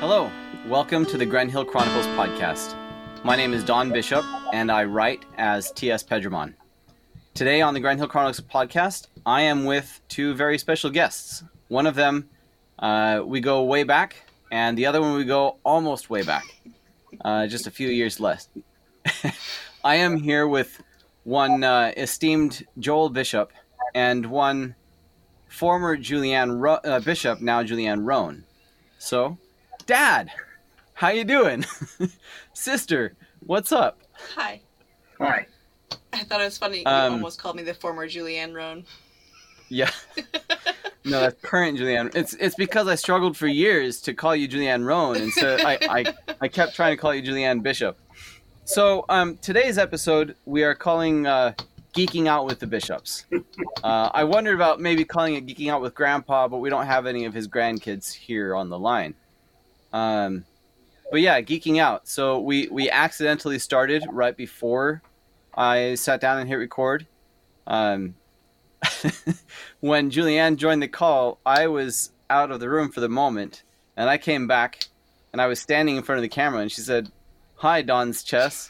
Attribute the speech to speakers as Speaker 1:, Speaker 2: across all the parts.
Speaker 1: Hello, welcome to the Gren Hill Chronicles podcast. My name is Don Bishop, and I write as T.S. Pedramon. Today on the Gren Hill Chronicles podcast, I am with two very special guests. One of them, we go way back, and the other one we go almost way back, just a few years less. I am here with one esteemed Joel Bishop and one former Julianne Bishop, now Julianne Roan. So, Dad, how you doing? Sister, what's up?
Speaker 2: Hi.
Speaker 3: Hi.
Speaker 2: I thought it was funny. You almost called me the former Julianne Roan.
Speaker 1: Yeah. No, that's current Julianne. It's because I struggled for years to call you Julianne Roan, and so I kept trying to call you Julianne Bishop. So today's episode we are calling Geeking Out with the Bishops. I wondered about maybe calling it Geeking Out with Grandpa, but we don't have any of his grandkids here on the line. But yeah, Geeking Out. So we accidentally started right before I sat down and hit record. When Julianne joined the call, I was out of the room for the moment, and I came back, and I was standing in front of the camera, and she said, "Hi, Don's chest."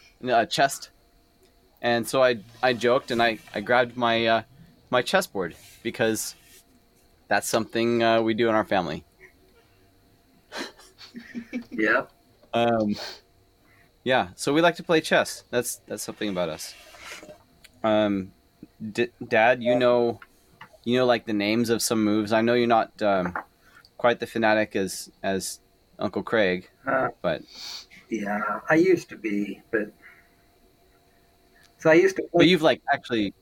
Speaker 1: And so I joked, and I grabbed my my chessboard, because that's something we do in our family.
Speaker 3: Yep.
Speaker 1: Yeah, so we like to play chess. That's something about us. Dad, you know like the names of some moves. I know you're not quite the fanatic as Uncle Craig, but
Speaker 3: Yeah, I used to be, but so I used to.
Speaker 1: But you've actually.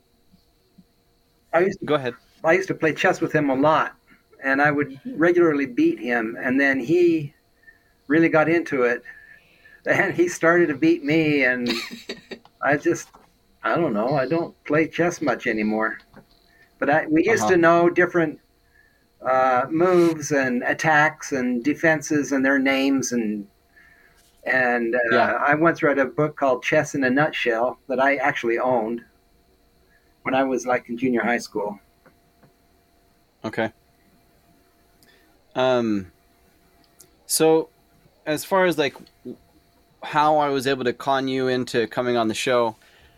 Speaker 1: Go ahead.
Speaker 3: I used to play chess with him a lot, and I would regularly beat him, and then he really got into it, and he started to beat me, and I don't know. I don't play chess much anymore, but we used to know different moves and attacks and defenses and their names, and I once read a book called Chess in a Nutshell that I actually owned when I was in junior high school.
Speaker 1: Okay. So as far as how I was able to con you into coming on the show,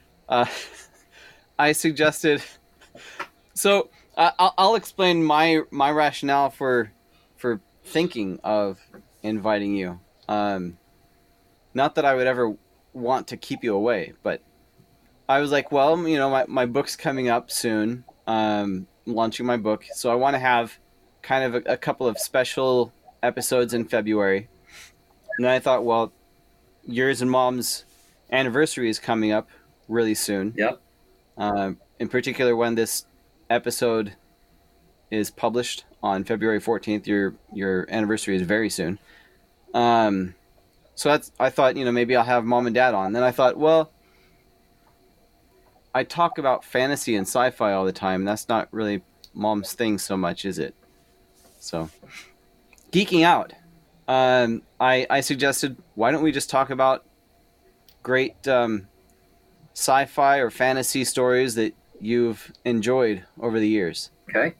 Speaker 1: I suggested. So I'll explain my rationale for thinking of inviting you. Not that I would ever want to keep you away, but I was like, well, my book's coming up soon, launching my book, so I want to have kind of a couple of special episodes in February. And then I thought, well, yours and Mom's anniversary is coming up really soon.
Speaker 3: Yep.
Speaker 1: In particular, when this episode is published on February 14th, your anniversary is very soon. So I thought, maybe I'll have Mom and Dad on. Then I thought, well, I talk about fantasy and sci-fi all the time. That's not really Mom's thing so much, is it? So, Geeking Out. I suggested, why don't we just talk about great sci-fi or fantasy stories that you've enjoyed over the years.
Speaker 3: Okay.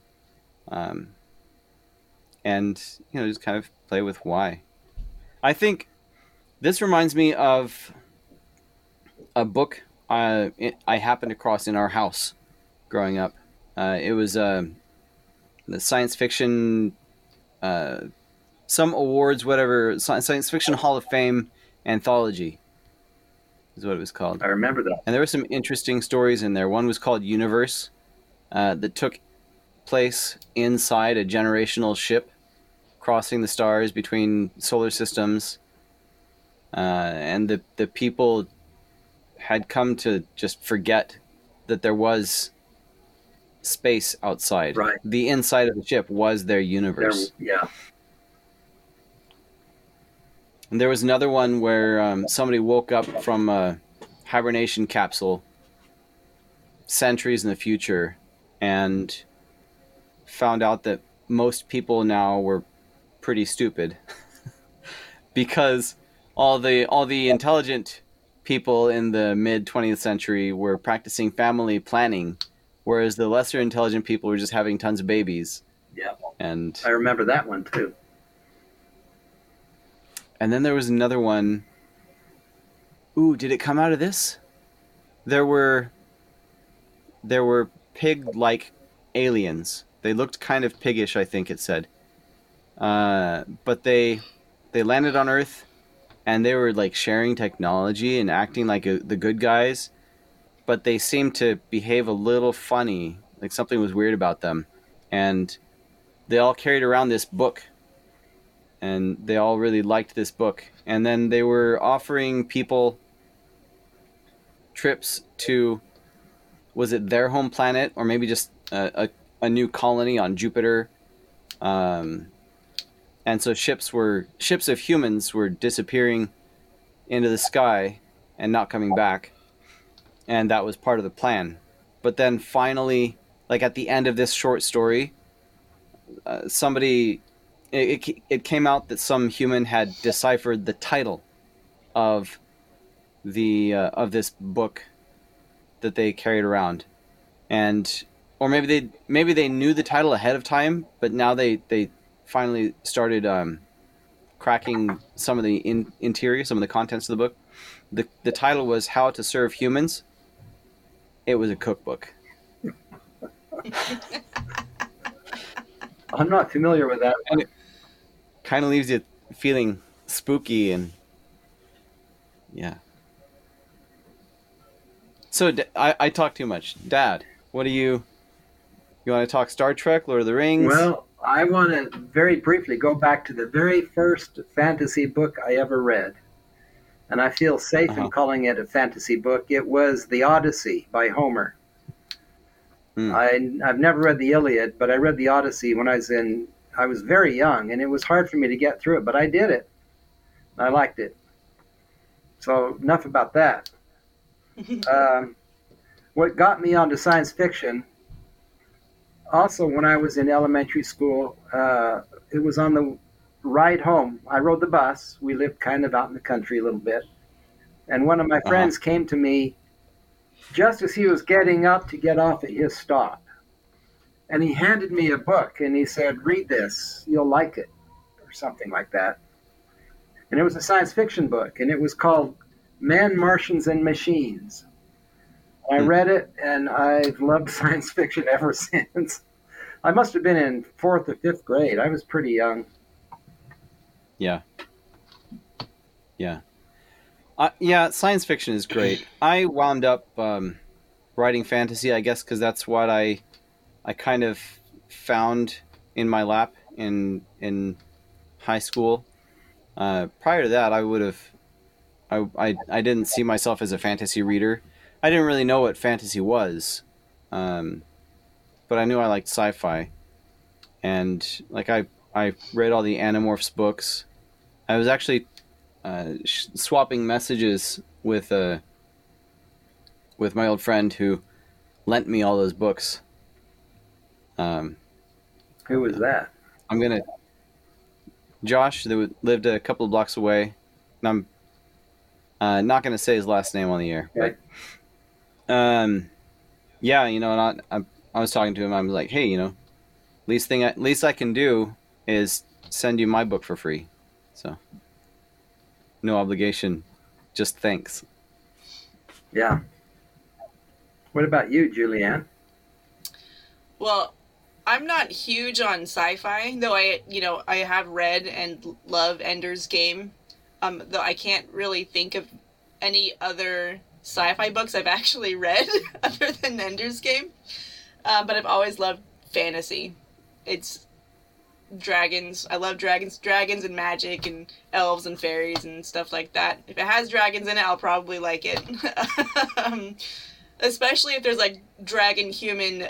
Speaker 1: And, just kind of play with why. I think this reminds me of a book I happened across in our house growing up. It was the science fiction, some awards, whatever, science fiction Hall of Fame anthology is what it was called.
Speaker 3: I remember that.
Speaker 1: And there were some interesting stories in there. One was called Universe, that took place inside a generational ship crossing the stars between solar systems, and the people had come to just forget that there was space outside.
Speaker 3: Right.
Speaker 1: The inside of the ship was their universe.
Speaker 3: Yeah.
Speaker 1: And there was another one where somebody woke up from a hibernation capsule centuries in the future and found out that most people now were pretty stupid because all the intelligent people in the mid 20th century were practicing family planning, whereas the lesser intelligent people were just having tons of babies.
Speaker 3: Yeah.
Speaker 1: And
Speaker 3: I remember that one too.
Speaker 1: And then there was another one. Ooh, did it come out of this? There were pig-like aliens. They looked kind of piggish, I think it said. But they landed on Earth, and they were like sharing technology and acting like the good guys. But they seemed to behave a little funny, like something was weird about them. And they all carried around this book, and they all really liked this book. And then they were offering people trips to, was it their home planet, or maybe just a new colony on Jupiter? And so ships of humans were disappearing into the sky and not coming back. And that was part of the plan. But then finally, like at the end of this short story, it came out that some human had deciphered the title of this book that they carried around, or maybe they knew the title ahead of time, but now they finally started cracking some of the interior, some of the contents of the book. The title was How to Serve Humans. It was a cookbook.
Speaker 3: I'm not familiar with that.
Speaker 1: And it kind of leaves you feeling spooky and yeah. So I talk too much. Dad, what do you want to talk Star Trek, Lord of the Rings?
Speaker 3: Well, I want to very briefly go back to the very first fantasy book I ever read. And I feel safe in calling it a fantasy book. It was The Odyssey by Homer. I've never read the Iliad, but I read the Odyssey when I was very young, and it was hard for me to get through it, but I did it. I liked it. So enough about that. What got me onto science fiction, also when I was in elementary school, it was on the ride home. I rode the bus. We lived kind of out in the country a little bit. And one of my friends came to me just as he was getting up to get off at his stop. And he handed me a book, and he said, "Read this. You'll like it," or something like that. And it was a science fiction book, and it was called Men, Martians, and Machines. I read it, and I've loved science fiction ever since. I must have been in 4th or 5th grade. I was pretty young.
Speaker 1: Yeah. Yeah, science fiction is great. I wound up writing fantasy, I guess, because that's what I kind of found in my lap in high school. Prior to that, I didn't see myself as a fantasy reader. I didn't really know what fantasy was, but I knew I liked sci-fi, and like I read all the Animorphs books. I was actually swapping messages with my old friend who lent me all those books.
Speaker 3: Who was that?
Speaker 1: Josh, that lived a couple of blocks away, and I'm not gonna say his last name on the air.
Speaker 3: Okay.
Speaker 1: But yeah, and I was talking to him. I was like, hey, least I can do is send you my book for free. So no obligation, just thanks.
Speaker 3: Yeah. What about you, Julianne?
Speaker 2: Well, I'm not huge on sci-fi, though I have read and love Ender's Game. Though I can't really think of any other sci-fi books I've actually read other than Ender's Game. But I've always loved fantasy. It's dragons. I love dragons and magic and elves and fairies and stuff like that. If it has dragons in it, I'll probably like it. Especially if there's like dragon human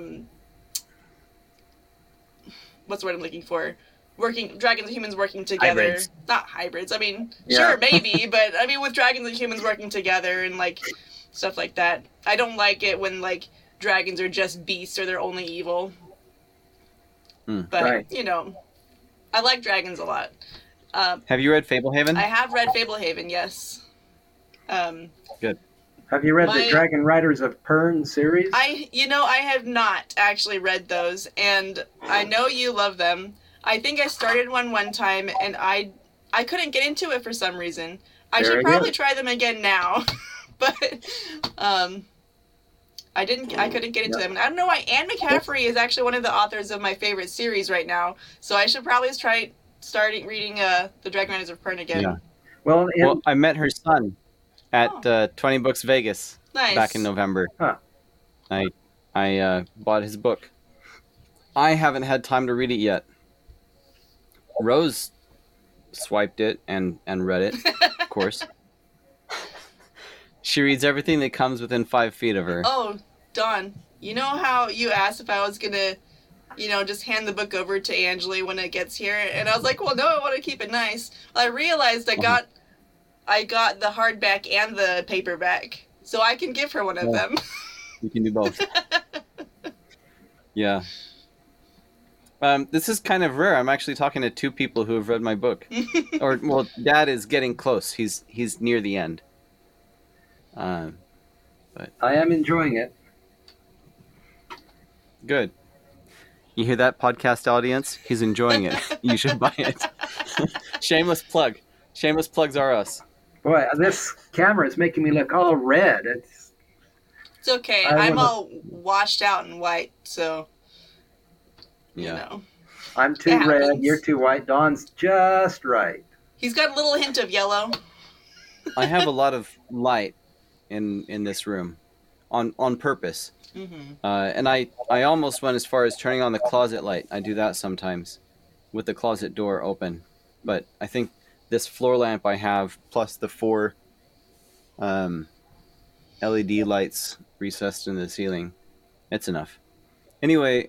Speaker 2: what's the word I'm looking for? Dragons and humans working together.
Speaker 1: Hybrids.
Speaker 2: Not hybrids. I mean,
Speaker 3: Yeah.
Speaker 2: Sure, maybe, but I mean with dragons and humans working together and like stuff like that. I don't like it when like dragons are just beasts or they're only evil. But
Speaker 3: Right.
Speaker 2: I like dragons a lot.
Speaker 1: Have you read Fablehaven?
Speaker 2: I have read Fablehaven, yes.
Speaker 1: Good.
Speaker 3: Have you read
Speaker 2: My-
Speaker 3: the Dragon Riders of Pern series?
Speaker 2: I have not actually read those, and I know you love them. I think I started one time, and I I couldn't get into it for some reason. I
Speaker 3: Very
Speaker 2: should probably
Speaker 3: good.
Speaker 2: try them again now, but I couldn't get into them. And I don't know why. Anne McCaffrey is actually one of the authors of my favorite series right now, so I should probably try starting reading the Dragon Riders of Pern again.
Speaker 1: Yeah.
Speaker 3: Well,
Speaker 1: Well, I met her son at 20 Books Vegas
Speaker 2: Nice.
Speaker 1: back in November.
Speaker 3: Huh.
Speaker 1: I bought his book. I haven't had time to read it yet. Rose swiped it and read it, of course. She reads everything that comes within 5 feet of her.
Speaker 2: Oh, Dawn, you know how you asked if I was gonna, just hand the book over to Angeli when it gets here, and I was like, well, no, I want to keep it nice. Well, I realized I got the hardback and the paperback, so I can give her one of them.
Speaker 1: You can do both. Yeah. This is kind of rare. I'm actually talking to 2 people who have read my book. Well, Dad is getting close. He's near the end. But
Speaker 3: I am enjoying it.
Speaker 1: good. You hear that, podcast audience? He's enjoying it. You should buy it. Shameless plug. Shameless plugs are us.
Speaker 3: Boy, this camera is making me look all red.
Speaker 2: It's okay. I'm all washed out in white, so
Speaker 1: Yeah.
Speaker 3: I'm too
Speaker 2: It
Speaker 3: red.
Speaker 2: happens.
Speaker 3: You're too white. Dawn's just right.
Speaker 2: He's got a little hint of yellow.
Speaker 1: I have a lot of light in this room on purpose.
Speaker 2: Mm-hmm.
Speaker 1: And I almost went as far as turning on the closet light. I do that sometimes with the closet door open. But I think this floor lamp I have, plus the 4 LED lights recessed in the ceiling, it's enough. Anyway,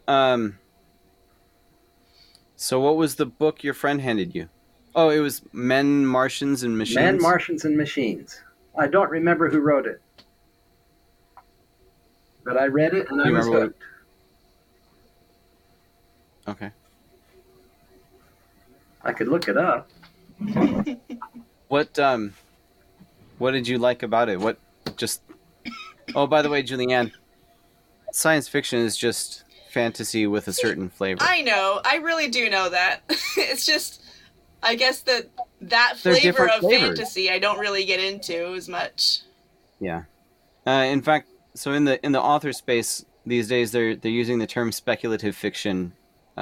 Speaker 1: so what was the book your friend handed you? Oh, it was Men, Martians, and Machines?
Speaker 3: Men, Martians, and Machines. I don't remember who wrote it. But I read it and I
Speaker 1: You
Speaker 3: was
Speaker 1: remember
Speaker 3: hooked.
Speaker 1: Okay.
Speaker 3: I could look it up.
Speaker 1: What did you like about it? What just Oh, by the way, Julianne, science fiction is just fantasy with a certain flavor.
Speaker 2: I know. I really do know that. It's just, I guess that
Speaker 1: They're
Speaker 2: flavor
Speaker 1: different
Speaker 2: of
Speaker 1: flavors.
Speaker 2: fantasy I don't really get into as much.
Speaker 1: Yeah. In fact, so in the author space these days, they're using the term speculative fiction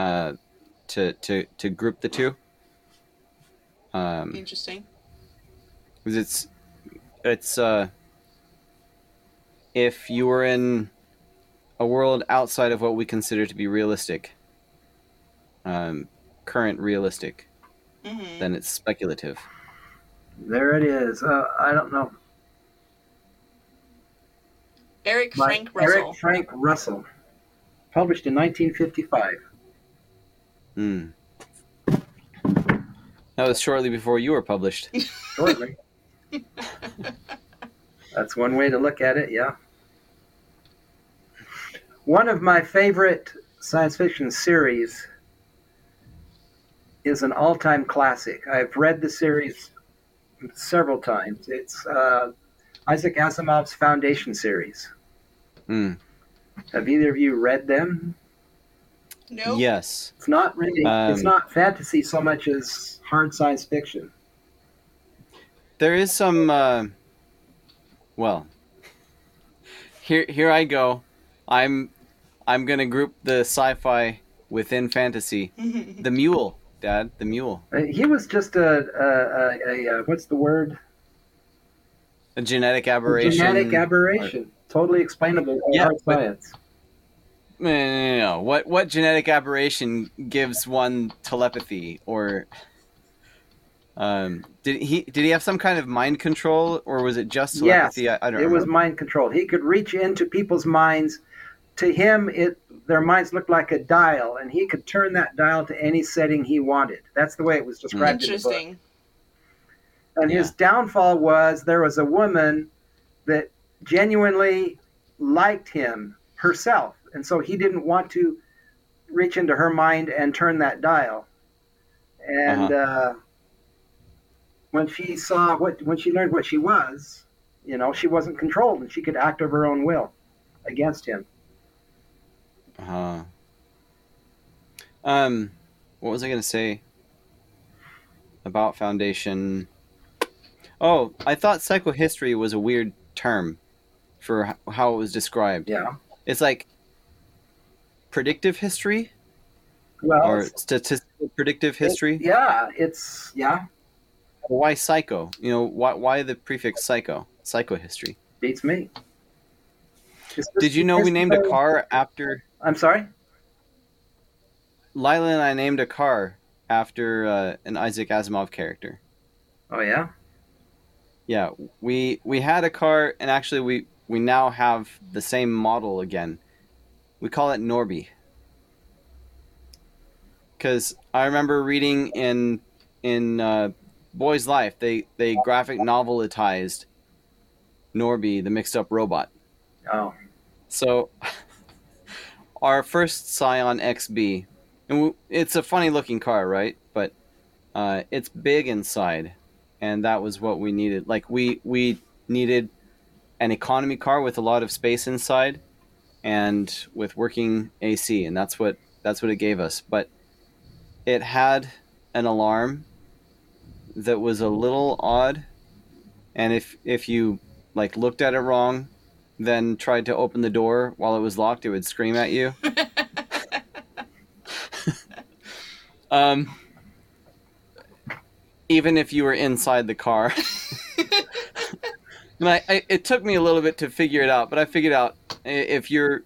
Speaker 1: to group the two.
Speaker 2: Interesting.
Speaker 1: Because it's if you were in a world outside of what we consider to be realistic, current realistic,
Speaker 2: Mm-hmm.
Speaker 1: then it's speculative.
Speaker 3: There it is. I don't know.
Speaker 2: Eric Frank Russell.
Speaker 3: Eric Frank Russell. Published in 1955.
Speaker 1: Hmm. That was shortly before you were published.
Speaker 3: Shortly. That's one way to look at it, yeah. One of my favorite science fiction series is an all-time classic. I've read the series several times. It's Isaac Asimov's Foundation series.
Speaker 1: Hmm.
Speaker 3: Have either of you read them?
Speaker 2: Nope.
Speaker 1: Yes.
Speaker 3: It's not really. It's not fantasy so much as hard science fiction.
Speaker 1: There is some. Well, here I go. I'm gonna group the sci-fi within fantasy. The Mule, Dad. The Mule.
Speaker 3: He was just a what's the word?
Speaker 1: A genetic aberration.
Speaker 3: Genetic aberration. Totally explainable by
Speaker 1: Yeah,
Speaker 3: hard
Speaker 1: but-
Speaker 3: science.
Speaker 1: No. What genetic aberration gives one telepathy or? Did he have some kind of mind control, or was it just telepathy?
Speaker 3: Yes,
Speaker 1: I don't
Speaker 3: it was
Speaker 1: remember.
Speaker 3: mind control. He could reach into people's minds. To him, their minds looked like a dial, and he could turn that dial to any setting he wanted. That's the way it was described in the book.
Speaker 2: Interesting.
Speaker 3: And his downfall was there was a woman that genuinely liked him herself, and so he didn't want to reach into her mind and turn that dial. And when she saw when she learned what she was, she wasn't controlled, and she could act of her own will against him.
Speaker 1: What was I gonna say? About Foundation. Oh, I thought psychohistory was a weird term for how it was described.
Speaker 3: Yeah.
Speaker 1: It's like predictive history
Speaker 3: Well,
Speaker 1: or statistical predictive history.
Speaker 3: yeah.
Speaker 1: Why psycho? Why the prefix psycho? Psychohistory.
Speaker 3: Beats me.
Speaker 1: Did you know we named a car after?
Speaker 3: I'm sorry?
Speaker 1: Lila and I named a car after an Isaac Asimov character.
Speaker 3: Oh, yeah?
Speaker 1: Yeah, we had a car, and actually we now have the same model again. We call it Norby. Because I remember reading in Boy's Life, they graphic novelized Norby, the mixed up robot.
Speaker 3: Oh.
Speaker 1: So our first Scion XB, and it's a funny looking car, right? But it's big inside, and that was what we needed. Like we needed an economy car with a lot of space inside, and with working AC, and that's what it gave us. But it had an alarm that was a little odd, and if you like looked at it wrong, then tried to open the door while it was locked, it would scream at you. Even if you were inside the car. And it took me a little bit to figure it out, but I figured out if you're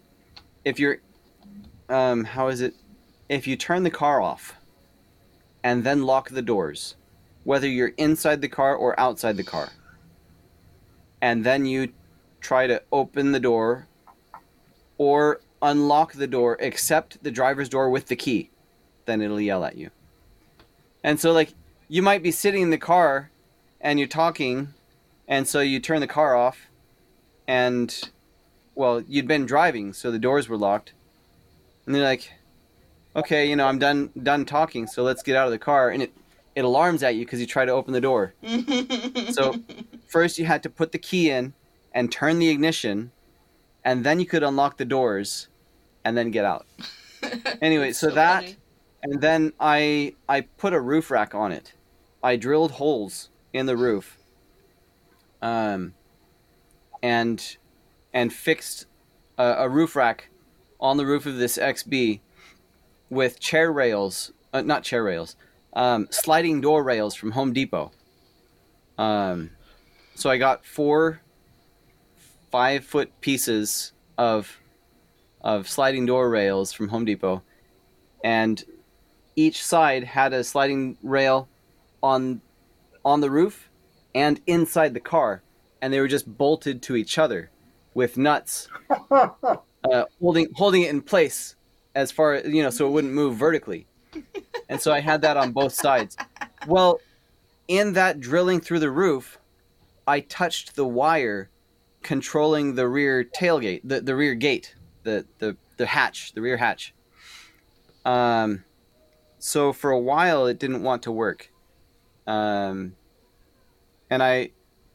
Speaker 1: how is it? If you turn the car off and then lock the doors, whether you're inside the car or outside the car, and then you try to open the door or unlock the door except the driver's door with the key, then it'll yell at you. And so like you might be sitting in the car and you're talking, and so you turn the car off, and well, you'd been driving, so the doors were locked, and they're like, okay, I'm done talking, so let's get out of the car, and it alarms at you because you try to open the door. So first you had to put the key in and turn the ignition, and then you could unlock the doors and then get out. Anyway, so that funny. And then I put a roof rack on it. I drilled holes in the roof, and fixed a roof rack on the roof of this XB with chair rails, not chair rails, sliding door rails from Home Depot. So I got 4 5-foot pieces of sliding door rails from Home Depot, and each side had a sliding rail on the roof and inside the car, and they were just bolted to each other with nuts holding it in place as far as, so it wouldn't move vertically. And so I had that on both sides. Well, in that drilling through the roof, I touched the wire controlling the rear tailgate, the rear gate, the hatch, the rear hatch. So for a while it didn't want to work. And I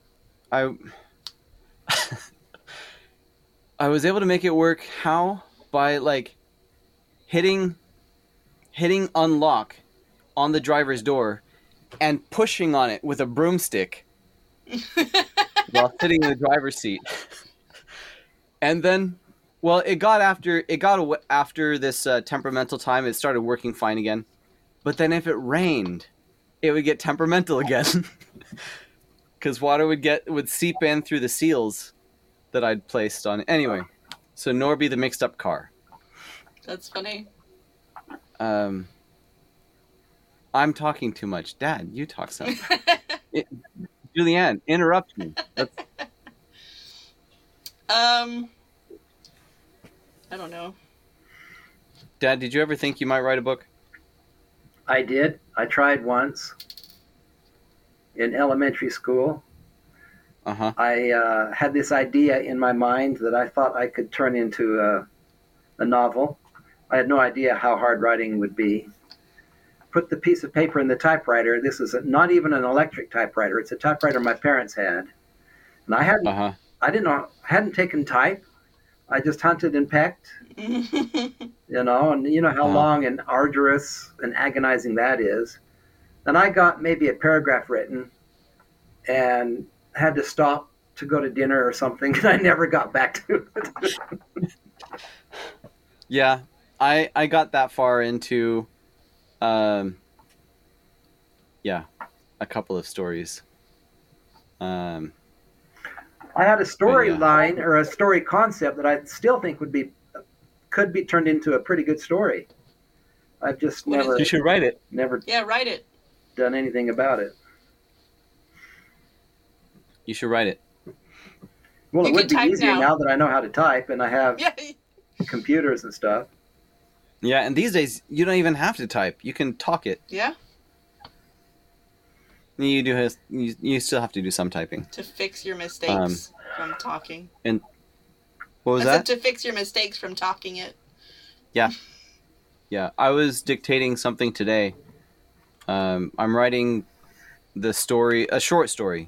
Speaker 1: I was able to make it work. How? By like hitting unlock on the driver's door and pushing on it with a broomstick while sitting in the driver's seat. And then, well, it got after this temperamental time, it started working fine again. But then if it rained, it would get temperamental again. Because water would seep in through the seals that I'd placed on it. Anyway, so Norby the mixed up car.
Speaker 2: That's funny.
Speaker 1: I'm talking too much. Dad, you talk some. Julianne, interrupt me.
Speaker 2: I don't know.
Speaker 1: Dad, did you ever think you might write a book?
Speaker 3: I did. I tried once in elementary school.
Speaker 1: Uh-huh.
Speaker 3: I had this idea in my mind that I thought I could turn into a novel. I had no idea how hard writing would be. Put the piece of paper in the typewriter. This is not even an electric typewriter. It's a typewriter my parents had. And I hadn't, hadn't taken type. I just hunted and pecked, and you know how long and arduous and agonizing that is. and I got maybe a paragraph written and had to stop to go to dinner or something, and I never got back to it.
Speaker 1: Yeah, I got that far into, yeah, a couple of stories.
Speaker 3: I had a storyline or a story concept that I still think could be turned into a pretty good story. I've just
Speaker 2: What is
Speaker 3: never
Speaker 2: it?
Speaker 1: You should write it.
Speaker 3: never
Speaker 2: Yeah, write it.
Speaker 3: done anything about it.
Speaker 1: You should write it.
Speaker 3: Well,
Speaker 2: You
Speaker 3: it would
Speaker 2: can
Speaker 3: be
Speaker 2: type
Speaker 3: easier
Speaker 2: now.
Speaker 3: now that I know how to type and I have
Speaker 2: Yeah.
Speaker 3: computers and stuff.
Speaker 1: Yeah, and these days you don't even have to type. You can talk it.
Speaker 2: Yeah.
Speaker 1: You still have to do some typing.
Speaker 2: To fix your mistakes from talking.
Speaker 1: What was
Speaker 2: I
Speaker 1: that?
Speaker 2: said to fix your mistakes from talking it.
Speaker 1: Yeah, I was dictating something today. I'm writing a short story,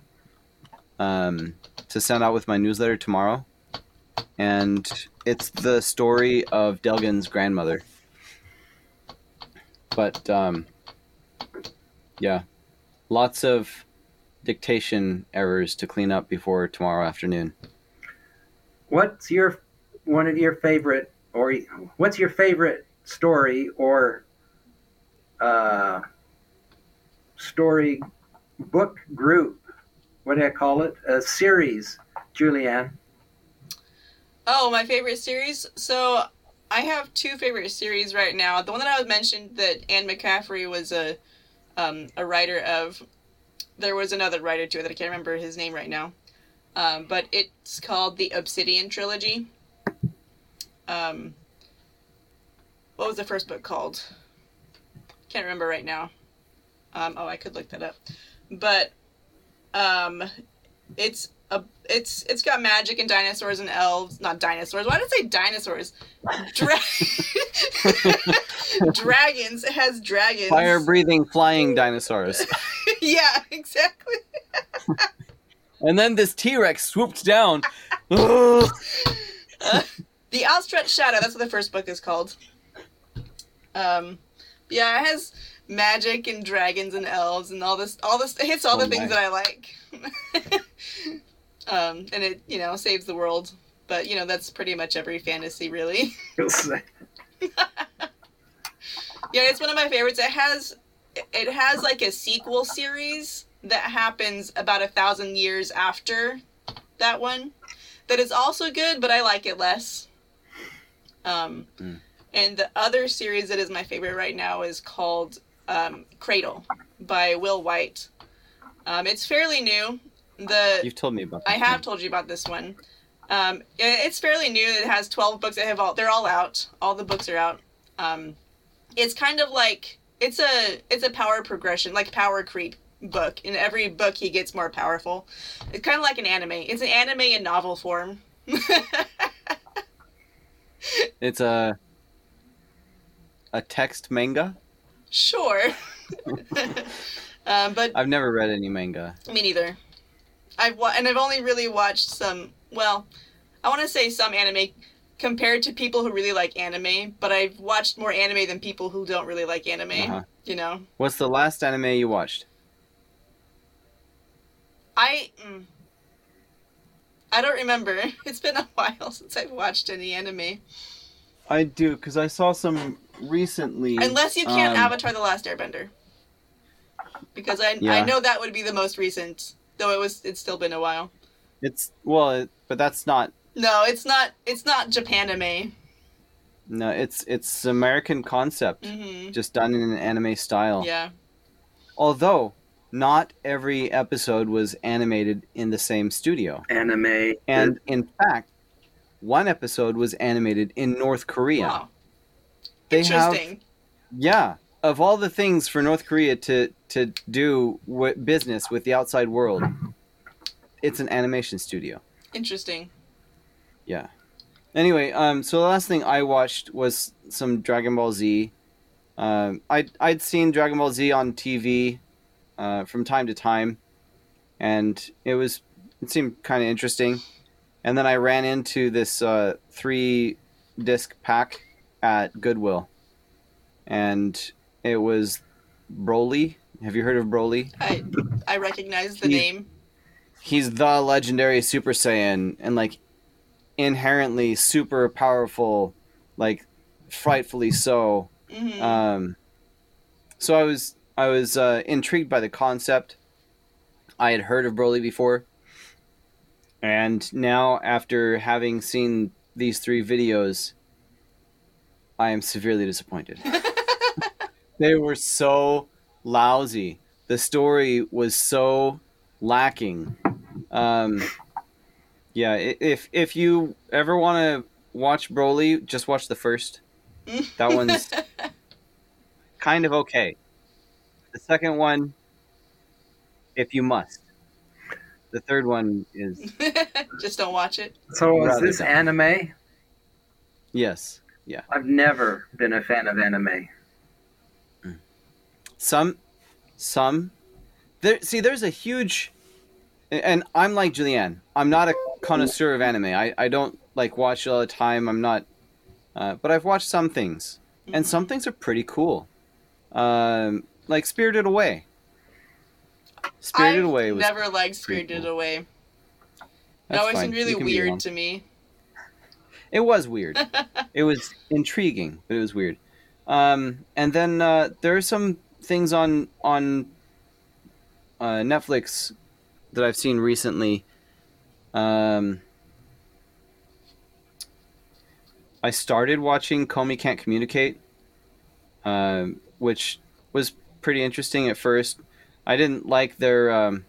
Speaker 1: to send out with my newsletter tomorrow, and it's the story of Delgan's grandmother. But yeah, lots of dictation errors to clean up before tomorrow afternoon.
Speaker 3: What's one of your favorite, or what's your favorite story or story book group? What do I call it? A series, Julianne.
Speaker 2: Oh, my favorite series? So I have two favorite series right now. The one that I mentioned that Anne McCaffrey was a writer of. There was another writer to it that I can't remember his name right now. But it's called the Obsidian Trilogy. What was the first book called? Can't remember right now. I could look that up. But it's got magic and dinosaurs and elves. Not dinosaurs. Why did I say dinosaurs? Dragons. It has dragons.
Speaker 1: Fire-breathing, flying dinosaurs.
Speaker 2: Yeah, exactly.
Speaker 1: And then this T-Rex swooped down.
Speaker 2: The Outstretched Shadow. That's what the first book is called. Yeah, it has magic and dragons and elves and all this. It hits all the things that I like. And it, saves the world. But, that's pretty much every fantasy, really.
Speaker 3: You'll say.
Speaker 2: Yeah, it's one of my favorites. It has like a sequel series that happens about 1,000 years after that one. That is also good, but I like it less. And the other series that is my favorite right now is called Cradle by Will White. It's fairly new.
Speaker 1: You've told me about that.
Speaker 2: I have told you about this one. It's fairly new. It has 12 books. They're all out. All the books are out. It's kind of like it's a power progression, like power creep book. In every book, he gets more powerful. It's kind of like an anime. It's an anime in novel form.
Speaker 1: It's a text manga.
Speaker 2: Sure. But
Speaker 1: I've never read any manga.
Speaker 2: me neither. I've only really watched some. Well, I want to say some anime compared to people who really like anime, but I've watched more anime than people who don't really like anime.
Speaker 1: Uh-huh. What's the last anime you watched?
Speaker 2: I don't remember. It's been a while since I've watched any anime.
Speaker 1: I do, because I saw some recently.
Speaker 2: Unless you count Avatar: The Last Airbender, because I know that would be the most recent. Though it's still been a while.
Speaker 1: But that's not.
Speaker 2: No, it's not. It's not Japanime.
Speaker 1: No, it's American concept, just done in an anime style.
Speaker 2: Yeah.
Speaker 1: Although not every episode was animated in the same studio.
Speaker 3: Anime.
Speaker 1: And in fact, one episode was animated in North Korea.
Speaker 2: Wow.
Speaker 1: Interesting. Of all the things for North Korea to do business with the outside world, it's an animation studio.
Speaker 2: Interesting.
Speaker 1: Yeah. Anyway, so the last thing I watched was some Dragon Ball Z. I'd seen Dragon Ball Z on TV from time to time, and it seemed kind of interesting. And then I ran into this 3-disc pack at Goodwill, and it was Broly. Have you heard of Broly?
Speaker 2: I recognize the name.
Speaker 1: He's the legendary Super Saiyan, and like inherently super powerful, like frightfully so.
Speaker 2: Mm-hmm.
Speaker 1: So I was intrigued by the concept. I had heard of Broly before, and now after having seen these 3 videos, I am severely disappointed. They were so lousy. The story was so lacking. Yeah, if you ever want to watch Broly, just watch the first. That one's kind of okay. The second one, if you must. The third one is
Speaker 2: Just don't watch it.
Speaker 3: So is
Speaker 1: rather
Speaker 3: this
Speaker 1: dumb.
Speaker 3: anime?
Speaker 1: Yes, yeah.
Speaker 3: I've never been a fan of anime.
Speaker 1: Some there's a huge, and I'm like Julianne. I'm not a connoisseur of anime. I don't like watch it all the time. I'm not, but I've watched some things, and some things are pretty cool. Like Spirited Away. Spirited Away was
Speaker 2: never liked
Speaker 1: pretty
Speaker 2: Spirited
Speaker 1: cool.
Speaker 2: Away. That
Speaker 1: That's
Speaker 2: always
Speaker 1: fine.
Speaker 2: seemed really
Speaker 1: You can be
Speaker 2: weird
Speaker 1: wrong.
Speaker 2: to me.
Speaker 1: It was weird. It was intriguing, but it was weird. And then there are some things on Netflix that I've seen recently. I started watching Comey Can't Communicate, which was pretty interesting at first. I didn't like their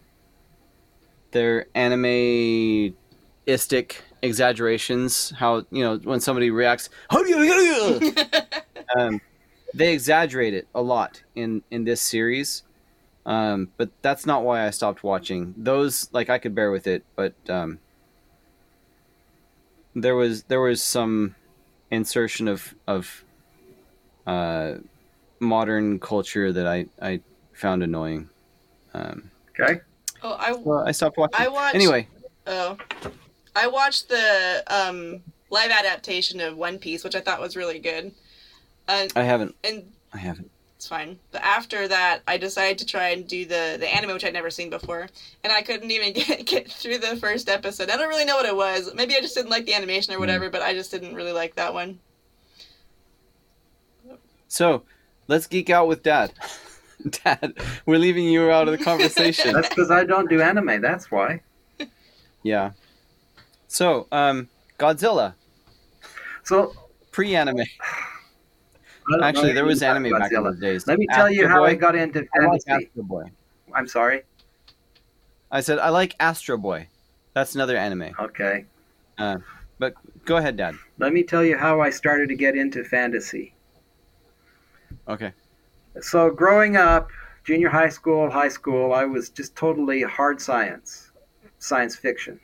Speaker 1: anime-istic exaggerations. How, you know, when somebody reacts, they exaggerate it a lot in this series. But that's not why I stopped watching. Those, like, I could bear with it, but there was some insertion of modern culture that I found annoying.
Speaker 3: Okay.
Speaker 2: Oh,
Speaker 1: Well, I stopped watching.
Speaker 2: I watched.
Speaker 1: Anyway,
Speaker 2: I watched the live adaptation of One Piece, which I thought was really good.
Speaker 1: I haven't.
Speaker 2: And
Speaker 1: I haven't.
Speaker 2: it's fine. But after that, I decided to try and do the anime, which I'd never seen before, and I couldn't even get through the first episode. I don't really know what it was. Maybe I just didn't like the animation or whatever, but I just didn't really like that one.
Speaker 1: So, let's geek out with Dad. Dad, we're leaving you out of the conversation.
Speaker 3: That's because I don't do anime. That's why.
Speaker 1: Yeah. So, Godzilla,
Speaker 3: So
Speaker 1: pre-anime.
Speaker 3: I don't know
Speaker 1: Actually,
Speaker 3: if
Speaker 1: there
Speaker 3: you
Speaker 1: was
Speaker 3: talk
Speaker 1: anime
Speaker 3: about
Speaker 1: back in
Speaker 3: Godzilla.
Speaker 1: those days.
Speaker 3: Let me tell you
Speaker 1: Astro
Speaker 3: how I
Speaker 1: Boy.
Speaker 3: got into
Speaker 1: I like
Speaker 3: fantasy.
Speaker 1: Astro Boy.
Speaker 3: I'm sorry.
Speaker 1: I said I like Astro Boy. That's another anime.
Speaker 3: Okay.
Speaker 1: But go ahead, Dad.
Speaker 3: Let me tell you how I started to get into fantasy.
Speaker 1: Okay.
Speaker 3: So growing up, junior high school, I was just totally hard science fiction.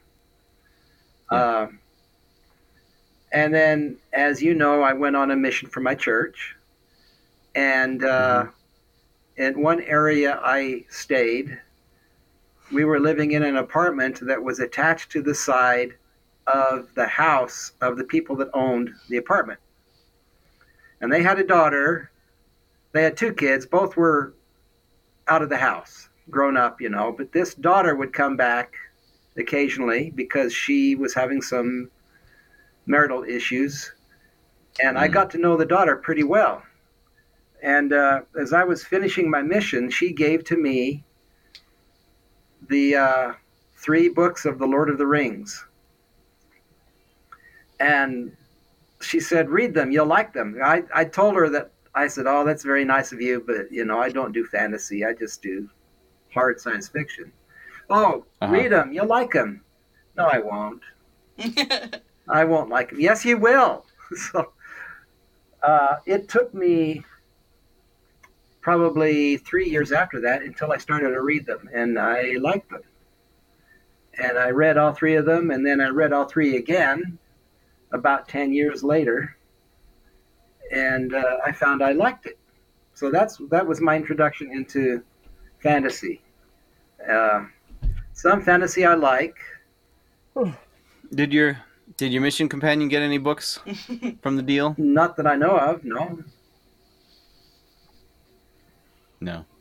Speaker 3: And then, as you know, I went on a mission for my church. And in one area I stayed, we were living in an apartment that was attached to the side of the house of the people that owned the apartment. And they had a daughter. They had 2 kids. Both were out of the house, grown up, you know. But this daughter would come back occasionally because she was having some marital issues. And I got to know the daughter pretty well. And as I was finishing my mission, she gave to me the 3 books of the Lord of the Rings. And she said, read them, you'll like them. I told her that, I said, oh, that's very nice of you, but, you know, I don't do fantasy. I just do hard science fiction. Oh, read them, you'll like them. No, I won't. I won't like them. Yes, you will. So it took me probably 3 years after that until I started to read them, and I liked them. And I read all 3 of them, and then I read all 3 again about 10 years later, and I found I liked it. So that was my introduction into fantasy. Some fantasy I like.
Speaker 1: Did your mission companion get any books from the deal?
Speaker 3: Not that I know of, no.
Speaker 1: No.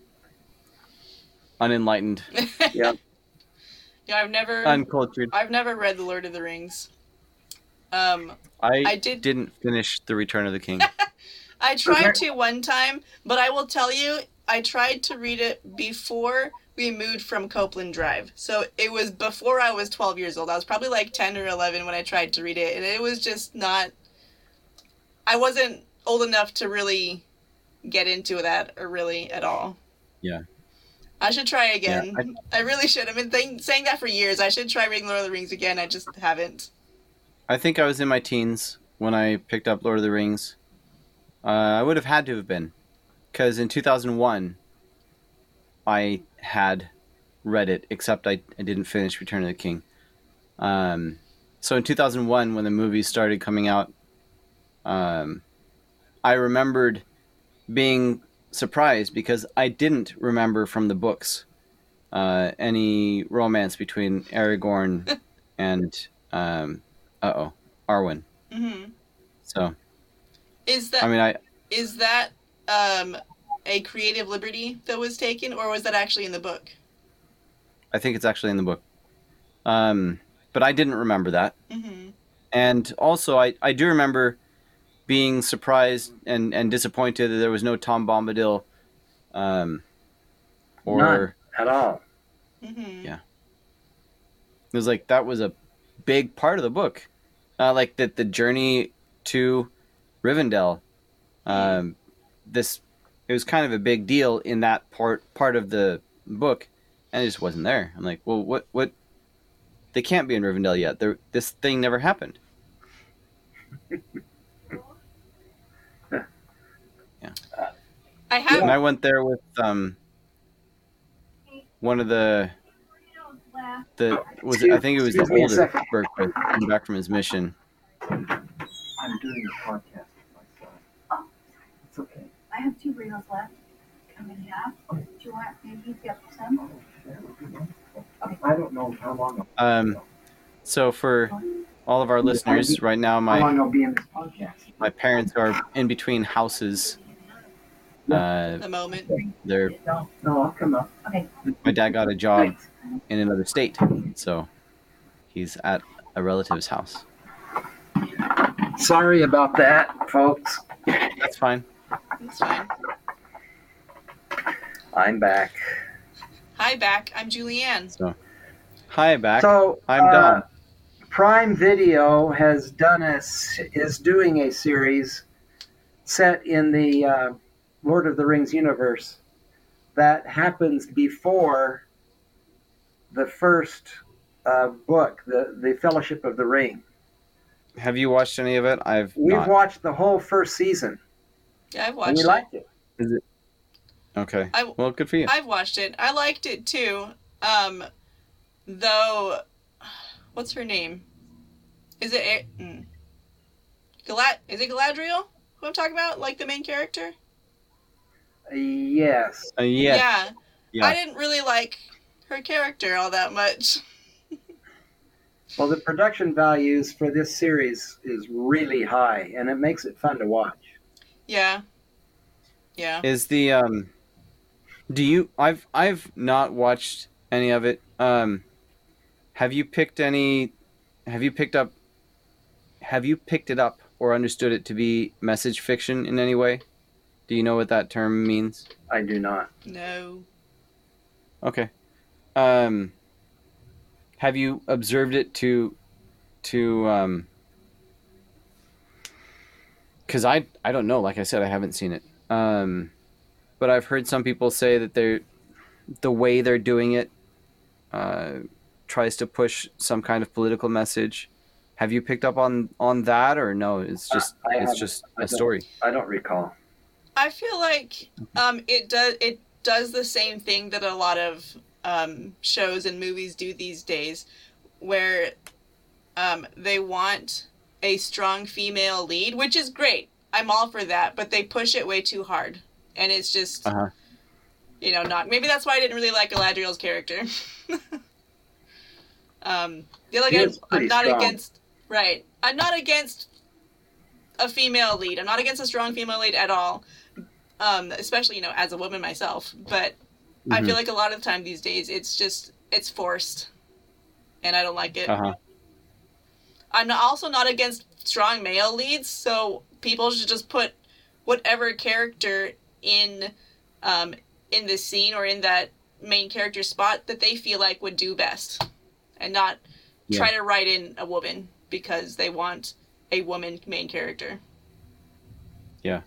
Speaker 1: unenlightened,
Speaker 3: Yeah.
Speaker 2: Yeah,
Speaker 1: uncultured.
Speaker 2: I've never read The Lord of the Rings. I
Speaker 1: I
Speaker 2: did.
Speaker 1: didn't finish The Return of the King.
Speaker 2: I tried to one time, but I will tell you, I tried to read it before we moved from Copeland Drive. So it was before I was 12 years old. I was probably like 10 or 11 when I tried to read it, and it was just not. I wasn't old enough to really get into that or really at all.
Speaker 1: Yeah.
Speaker 2: I should try again.
Speaker 1: Yeah,
Speaker 2: I really should. I've been saying that for years. I should try reading Lord of the Rings again. I just haven't.
Speaker 1: I think I was in my teens when I picked up Lord of the Rings. I would have had to have been, because in 2001, I had read it, except I didn't finish Return of the King. So in 2001, when the movies started coming out, I remembered being surprised because I didn't remember from the books any romance between Aragorn and Arwen.
Speaker 2: Mm-hmm.
Speaker 1: So
Speaker 2: Is that
Speaker 1: I mean,
Speaker 2: is that a creative liberty that was taken, or was that actually in the book?
Speaker 1: I think it's actually in the book. But I didn't remember that.
Speaker 2: Mm-hmm.
Speaker 1: And also, I do remember being surprised and disappointed that there was no Tom Bombadil.
Speaker 3: None at all.
Speaker 2: Mm-hmm.
Speaker 1: Yeah. It was like that was a big part of the book. Like that the journey to Rivendell. It was kind of a big deal in that part of the book, and it just wasn't there. I'm like, well, what? They can't be in Rivendell yet. This thing never happened. Yeah.
Speaker 2: I have.
Speaker 1: And I went there with one of I think it was the
Speaker 3: Excuse me a
Speaker 1: older
Speaker 3: second.
Speaker 1: Berkwood coming back from his mission.
Speaker 3: I'm doing a podcast with my son.
Speaker 4: Oh,
Speaker 3: It's okay.
Speaker 4: I have 2 burritos left. How many half? Do you want maybe get some?
Speaker 3: I don't know how long.
Speaker 1: So for all of our listeners right now,
Speaker 3: How long I'll be in this podcast?
Speaker 1: my parents are in between houses.
Speaker 2: The moment.
Speaker 1: They're
Speaker 3: No, I'll come up.
Speaker 4: Okay.
Speaker 1: my dad got a job
Speaker 3: Thanks.
Speaker 1: in another state, so he's at a relative's house.
Speaker 3: Sorry about that, folks.
Speaker 1: That's fine.
Speaker 2: It's fine.
Speaker 3: I'm back.
Speaker 2: Hi, back. I'm Julianne.
Speaker 1: So, hi back.
Speaker 3: So
Speaker 1: I'm Don.
Speaker 3: Prime Video is doing a series set in the Lord of the Rings universe that happens before the first book, the Fellowship of the Ring.
Speaker 1: Have you watched any of it?
Speaker 3: We've
Speaker 1: not.
Speaker 3: watched the whole first season,
Speaker 2: Yeah, I've
Speaker 3: and
Speaker 2: watched
Speaker 3: we
Speaker 2: it.
Speaker 3: liked it.
Speaker 1: Okay.
Speaker 2: I-
Speaker 1: Well, good for you.
Speaker 2: I've watched it. I liked it too. Though, what's her name? Is it Is it Galadriel? Who I'm talking about? Like the main character?
Speaker 3: Yes.
Speaker 1: Yeah.
Speaker 2: I didn't really like her character all that much.
Speaker 3: Well, the production values for this series is really high, and it makes it fun to watch.
Speaker 2: Yeah. Yeah.
Speaker 1: Is the do you I've not watched any of it. Have you picked it up or understood it to be message fiction in any way? Do you know what that term means?
Speaker 3: I do not.
Speaker 2: No.
Speaker 1: Okay. Have you observed it to because I don't know, like I said, I haven't seen it. But I've heard some people say that the way they're doing it tries to push some kind of political message. Have you picked up on that, or no? It's just a story.
Speaker 3: I don't recall.
Speaker 2: I feel like it does the same thing that a lot of shows and movies do these days, where they want a strong female lead, which is great. I'm all for that, but they push it way too hard, and it's just not. Maybe that's why I didn't really like Galadriel's character. The other guy, I'm not
Speaker 3: strong.
Speaker 2: against. Right, I'm not against a female lead. I'm not against a strong female lead at all. Especially as a woman myself, but I feel like a lot of the time these days it's forced, and I don't like it. I'm also not against strong male leads, so people should just put whatever character in the scene or in that main character spot that they feel like would do best, and not try to write in a woman because they want a woman main character.
Speaker 1: Yeah,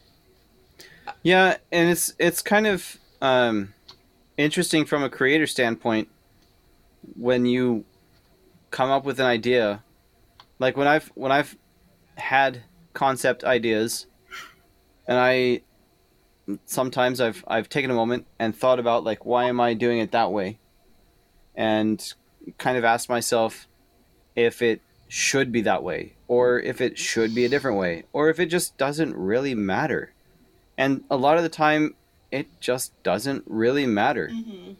Speaker 1: and it's kind of interesting from a creator standpoint when you come up with an idea. Like when I've had concept ideas, and sometimes I've taken a moment and thought about, like, why am I doing it that way, and kind of asked myself if it should be that way, or if it should be a different way, or if it just doesn't really matter. And a lot of the time, it just doesn't really matter.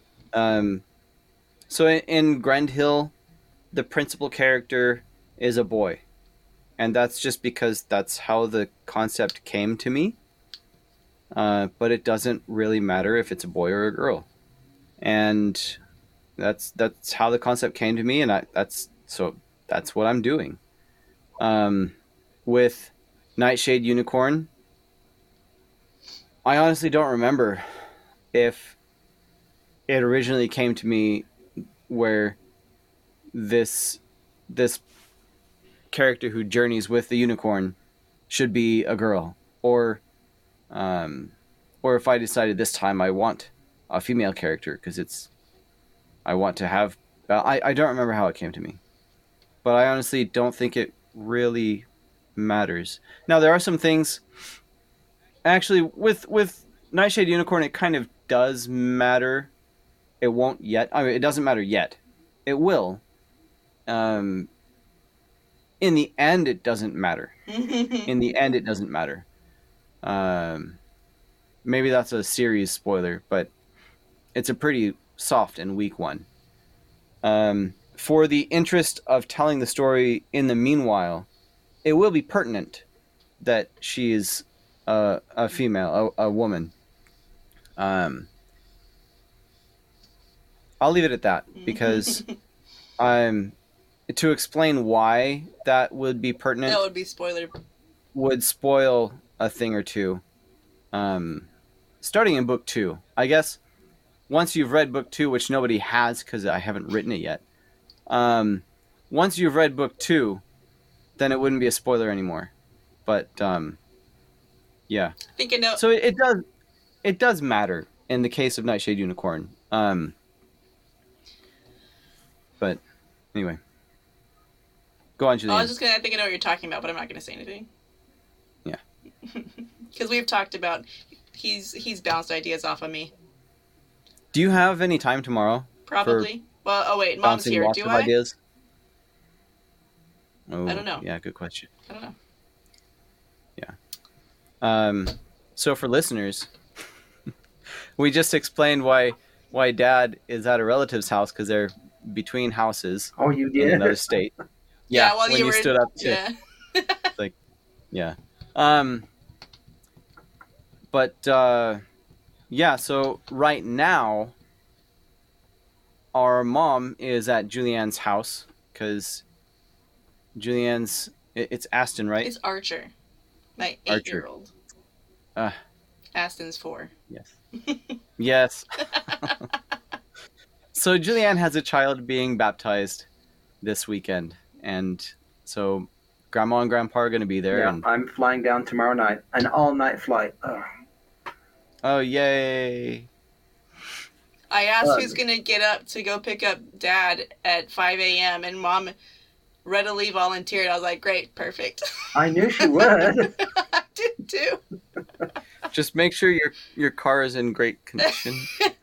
Speaker 1: So in Grendhill, the principal character is a boy, and that's just because that's how the concept came to me. But it doesn't really matter if it's a boy or a girl, and that's how the concept came to me, and that's what I'm doing. With Nightshade Unicorn, I honestly don't remember if it originally came to me where this character who journeys with the unicorn should be a girl, or if I decided this time I want a female character because I want to have. I don't remember how it came to me, but I honestly don't think it really matters. Now there are some things. Actually, with Nightshade Unicorn, it kind of does matter. It won't yet. I mean, it doesn't matter yet. It will. In the end, it doesn't matter. In the end, it doesn't matter. Maybe that's a series spoiler, but it's a pretty soft and weak one. For the interest of telling the story in the meanwhile, it will be pertinent that she is a female, a woman. I'll leave it at that, because to explain why that would be pertinent,
Speaker 2: that would be spoiler,
Speaker 1: would spoil a thing or two. Starting in book 2, I guess. Once you've read book 2, which nobody has because I haven't written it yet. Once you've read book 2, then it wouldn't be a spoiler anymore. But yeah.
Speaker 2: Thinking of...
Speaker 1: So it does matter in the case of Nightshade Unicorn. But anyway, go on, Julian.
Speaker 2: I think I know what you're talking about, but I'm not going to say anything.
Speaker 1: Yeah.
Speaker 2: Because we've talked about he's bounced ideas off of me.
Speaker 1: Do you have any time tomorrow?
Speaker 2: Probably. Well, oh wait, Mom's here. Do I?
Speaker 1: Ideas? Oh,
Speaker 2: I don't know.
Speaker 1: Yeah, good question.
Speaker 2: I don't know.
Speaker 1: Yeah. So for listeners, we just explained why Dad is at a relative's house, because they're between houses.
Speaker 3: Oh, you did?
Speaker 1: In another state.
Speaker 2: Yeah, while
Speaker 1: when
Speaker 2: you
Speaker 1: stood up.
Speaker 2: Yeah.
Speaker 1: Like, yeah. But yeah. So right now, our mom is at Julianne's house because Julianne's. It's Aston, right?
Speaker 2: It's Archer, my 8-year-old. Aston's 4.
Speaker 1: Yes. Yes. So Julianne has a child being baptized this weekend, and so Grandma and Grandpa are going to be there.
Speaker 3: Yeah,
Speaker 1: and...
Speaker 3: I'm flying down tomorrow night, an all-night flight.
Speaker 1: Oh, yay!
Speaker 2: I asked who's going to get up to go pick up Dad at 5 a.m. and Mom readily volunteered. I was like, great, perfect.
Speaker 3: I knew she would.
Speaker 2: I did too.
Speaker 1: Just make sure your car is in great condition.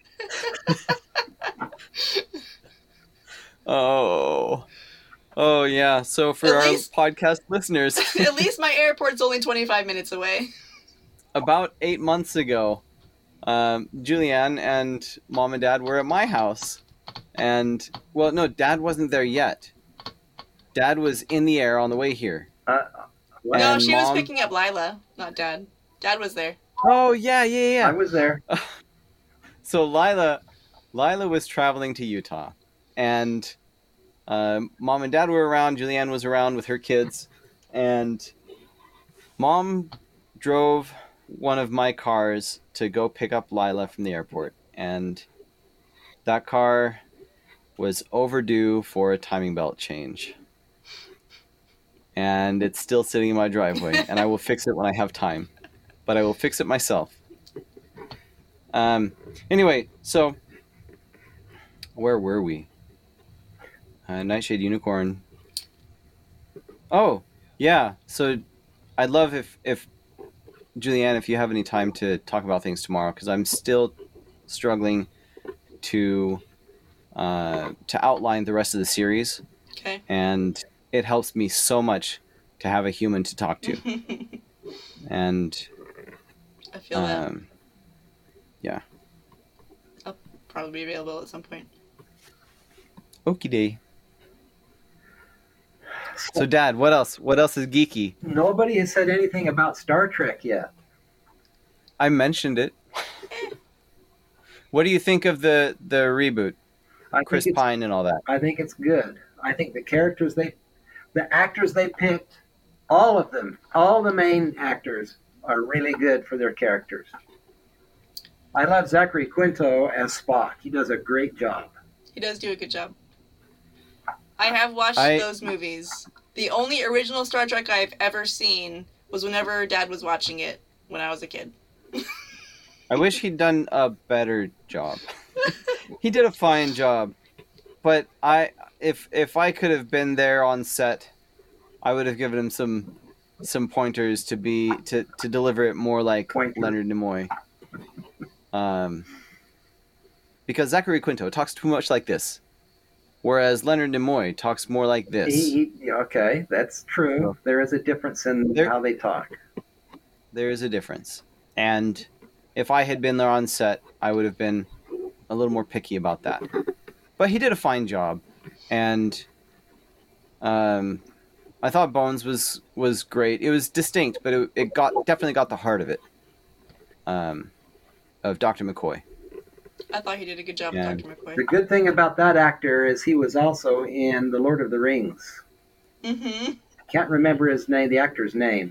Speaker 1: Oh yeah. So for our podcast listeners,
Speaker 2: at least my airport's only 25 minutes away.
Speaker 1: About 8 months ago, Julianne and Mom and Dad were at my house, and well, no, Dad wasn't there yet. Dad was in the air on the way here.
Speaker 2: No, she was picking up Lila, not Dad. Dad was there.
Speaker 1: Oh yeah.
Speaker 3: I was there.
Speaker 1: So Lila was traveling to Utah, and Mom and Dad were around. Julianne was around with her kids, and Mom drove one of my cars to go pick up Lila from the airport, and that car was overdue for a timing belt change. And it's still sitting in my driveway, and I will fix it when I have time. But I will fix it myself. Anyway, so where were we? Nightshade Unicorn. Oh, yeah. So I'd love if Julianne, if you have any time to talk about things tomorrow, because I'm still struggling to outline the rest of the series.
Speaker 2: Okay.
Speaker 1: And it helps me so much to have a human to talk to. And
Speaker 2: I feel that.
Speaker 1: Yeah.
Speaker 2: I'll probably be available at some point.
Speaker 1: Okie day. So, Dad, what else? What else is geeky?
Speaker 3: Nobody has said anything about Star Trek yet.
Speaker 1: I mentioned it. What do you think of the reboot? Chris Pine and all that.
Speaker 3: I think it's good. I think the actors they picked, all of them, all the main actors are really good for their characters. I love Zachary Quinto as Spock. He does a great job.
Speaker 2: He does do a good job. I have watched those movies. The only original Star Trek I've ever seen was whenever Dad was watching it when I was a kid.
Speaker 1: I wish he'd done a better job. He did a fine job, but if I could have been there on set, I would have given him some pointers to deliver it more like Leonard Nimoy. Because Zachary Quinto talks too much like this, whereas Leonard Nimoy talks more like this.
Speaker 3: Okay, that's true. There is a difference in how they talk.
Speaker 1: There is a difference, and if I had been there on set, I would have been a little more picky about that. But he did a fine job, and I thought Bones was great. It was distinct, but it definitely got the heart of it. Of Dr. McCoy.
Speaker 2: I thought he did a good job with Dr. McCoy.
Speaker 3: The good thing about that actor is he was also in The Lord of the Rings.
Speaker 2: Mm-hmm.
Speaker 3: I can't remember his name, the actor's name.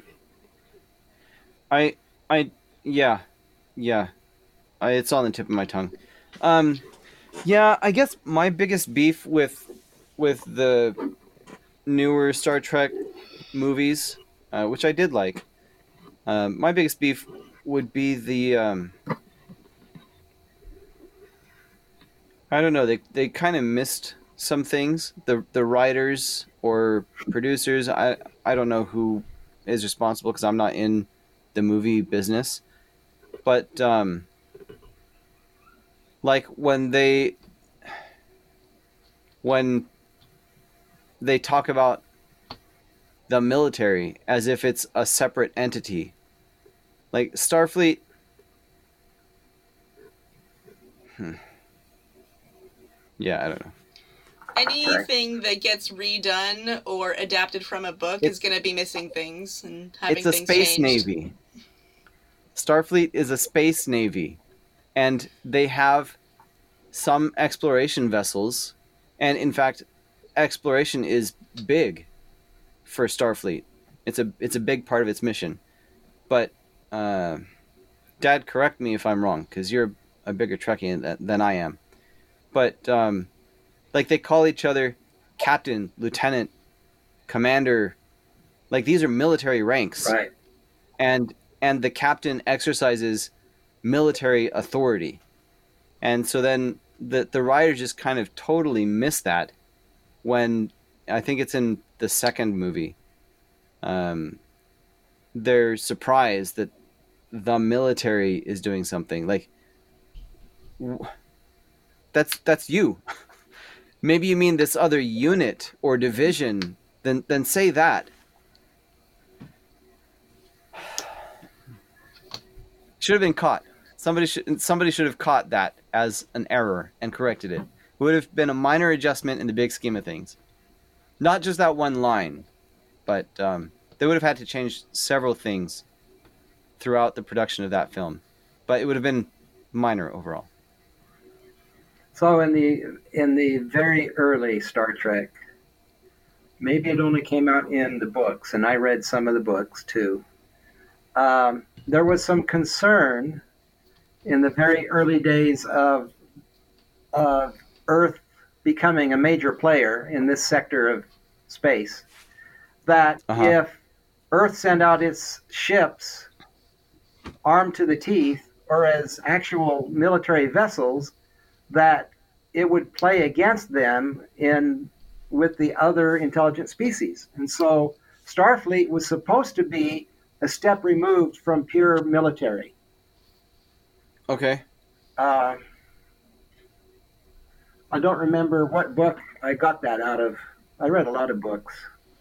Speaker 1: Yeah. It's on the tip of my tongue. Yeah, I guess my biggest beef with the newer Star Trek movies, which I did like, my biggest beef would be the I don't know, they kind of missed some things. The writers or producers, I don't know who is responsible because I'm not in the movie business. But like when they talk about the military as if it's a separate entity. Like Starfleet. Yeah, I don't know.
Speaker 2: Anything that gets redone or adapted from a book is going to be missing things and having things changed.
Speaker 1: It's a space navy. Starfleet is a space navy, and they have some exploration vessels, and in fact, exploration is big for Starfleet. It's a big part of its mission. But Dad, correct me if I'm wrong, because you're a bigger Trekkie than I am. But like they call each other captain, lieutenant, commander. Like these are military ranks,
Speaker 3: right?
Speaker 1: And the captain exercises military authority, and so then the writers just kind of totally miss that when I think it's in the second movie. They're surprised that the military is doing something like. That's you. Maybe you mean this other unit or division. Then say that. Should have been caught. Somebody should have caught that as an error and corrected it. It would have been a minor adjustment in the big scheme of things. Not just that one line, but they would have had to change several things throughout the production of that film. But it would have been minor overall.
Speaker 3: So in the very early Star Trek, maybe it only came out in the books, and I read some of the books too. There was some concern in the very early days of Earth becoming a major player in this sector of space, that if Earth sent out its ships armed to the teeth or as actual military vessels, that it would play against them with the other intelligent species. And so Starfleet was supposed to be a step removed from pure military.
Speaker 1: Okay.
Speaker 3: I don't remember what book I got that out of. I read a lot of books.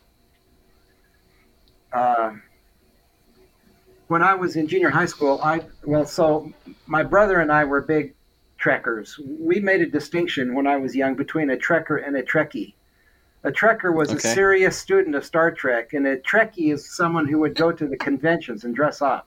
Speaker 3: When I was in junior high school, so my brother and I were big Trekkers. We made a distinction when I was young between a Trekker and a Trekkie. A Trekker was a serious student of Star Trek, and a Trekkie is someone who would go to the conventions and dress up.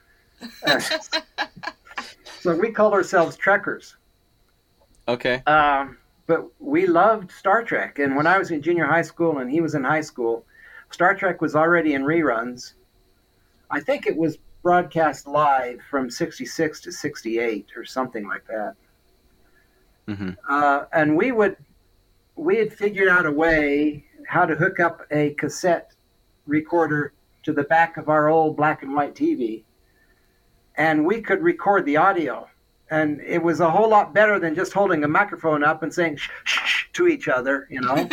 Speaker 3: So we called ourselves Trekkers.
Speaker 1: Okay.
Speaker 3: But we loved Star Trek, and when I was in junior high school and he was in high school, Star Trek was already in reruns. I think it was broadcast live from 66 to 68 or something like that.
Speaker 1: Mm-hmm.
Speaker 3: And we had figured out a way how to hook up a cassette recorder to the back of our old black and white TV, and we could record the audio. And it was a whole lot better than just holding a microphone up and saying shh, shh, shh to each other, you know.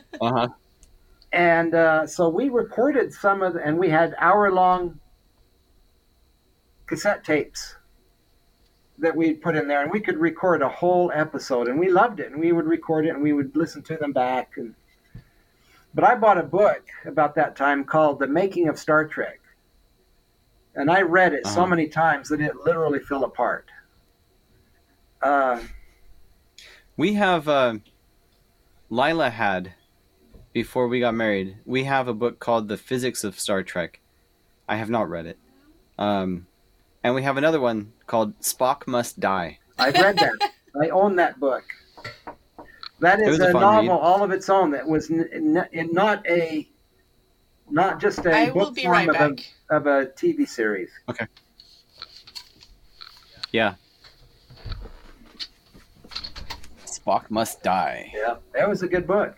Speaker 3: And so we recorded and we had hour-long cassette tapes that we put in there, and we could record a whole episode, and we loved it, and we would record it, and we would listen to them back. But I bought a book about that time called The Making of Star Trek, and I read it so many times that it literally fell apart.
Speaker 1: We have, Lila had, before we got married, we have a book called The Physics of Star Trek. I have not read it. And we have another one called Spock Must Die.
Speaker 3: I've read that. I own that book. That is a novel all of its own. That was not just a book form of a TV series.
Speaker 1: Okay. Yeah. Spock Must Die.
Speaker 3: Yeah, that was a good book.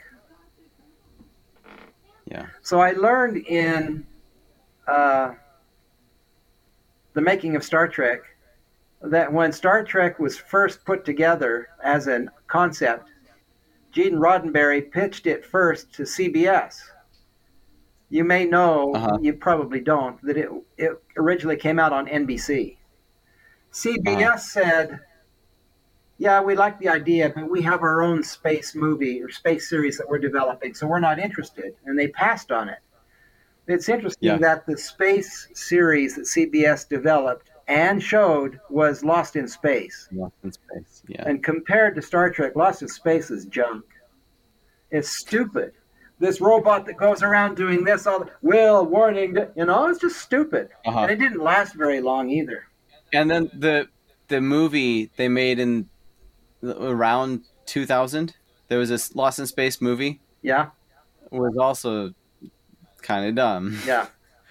Speaker 1: Yeah.
Speaker 3: So I learned in The Making of Star Trek that when Star Trek was first put together as a concept, Gene Roddenberry pitched it first to CBS. You may know, you probably don't, that it originally came out on NBC. CBS said, yeah, we like the idea, but we have our own space movie or space series that we're developing, so we're not interested. And they passed on it. It's interesting that the space series that CBS developed and showed was Lost in Space.
Speaker 1: Lost in Space, yeah.
Speaker 3: And compared to Star Trek, Lost in Space is junk. It's stupid. This robot that goes around doing this, warning, it's just stupid. And it didn't last very long either.
Speaker 1: And then the movie they made in around 2000, there was this Lost in Space movie.
Speaker 3: Yeah.
Speaker 1: Was also kind of dumb.
Speaker 3: Yeah.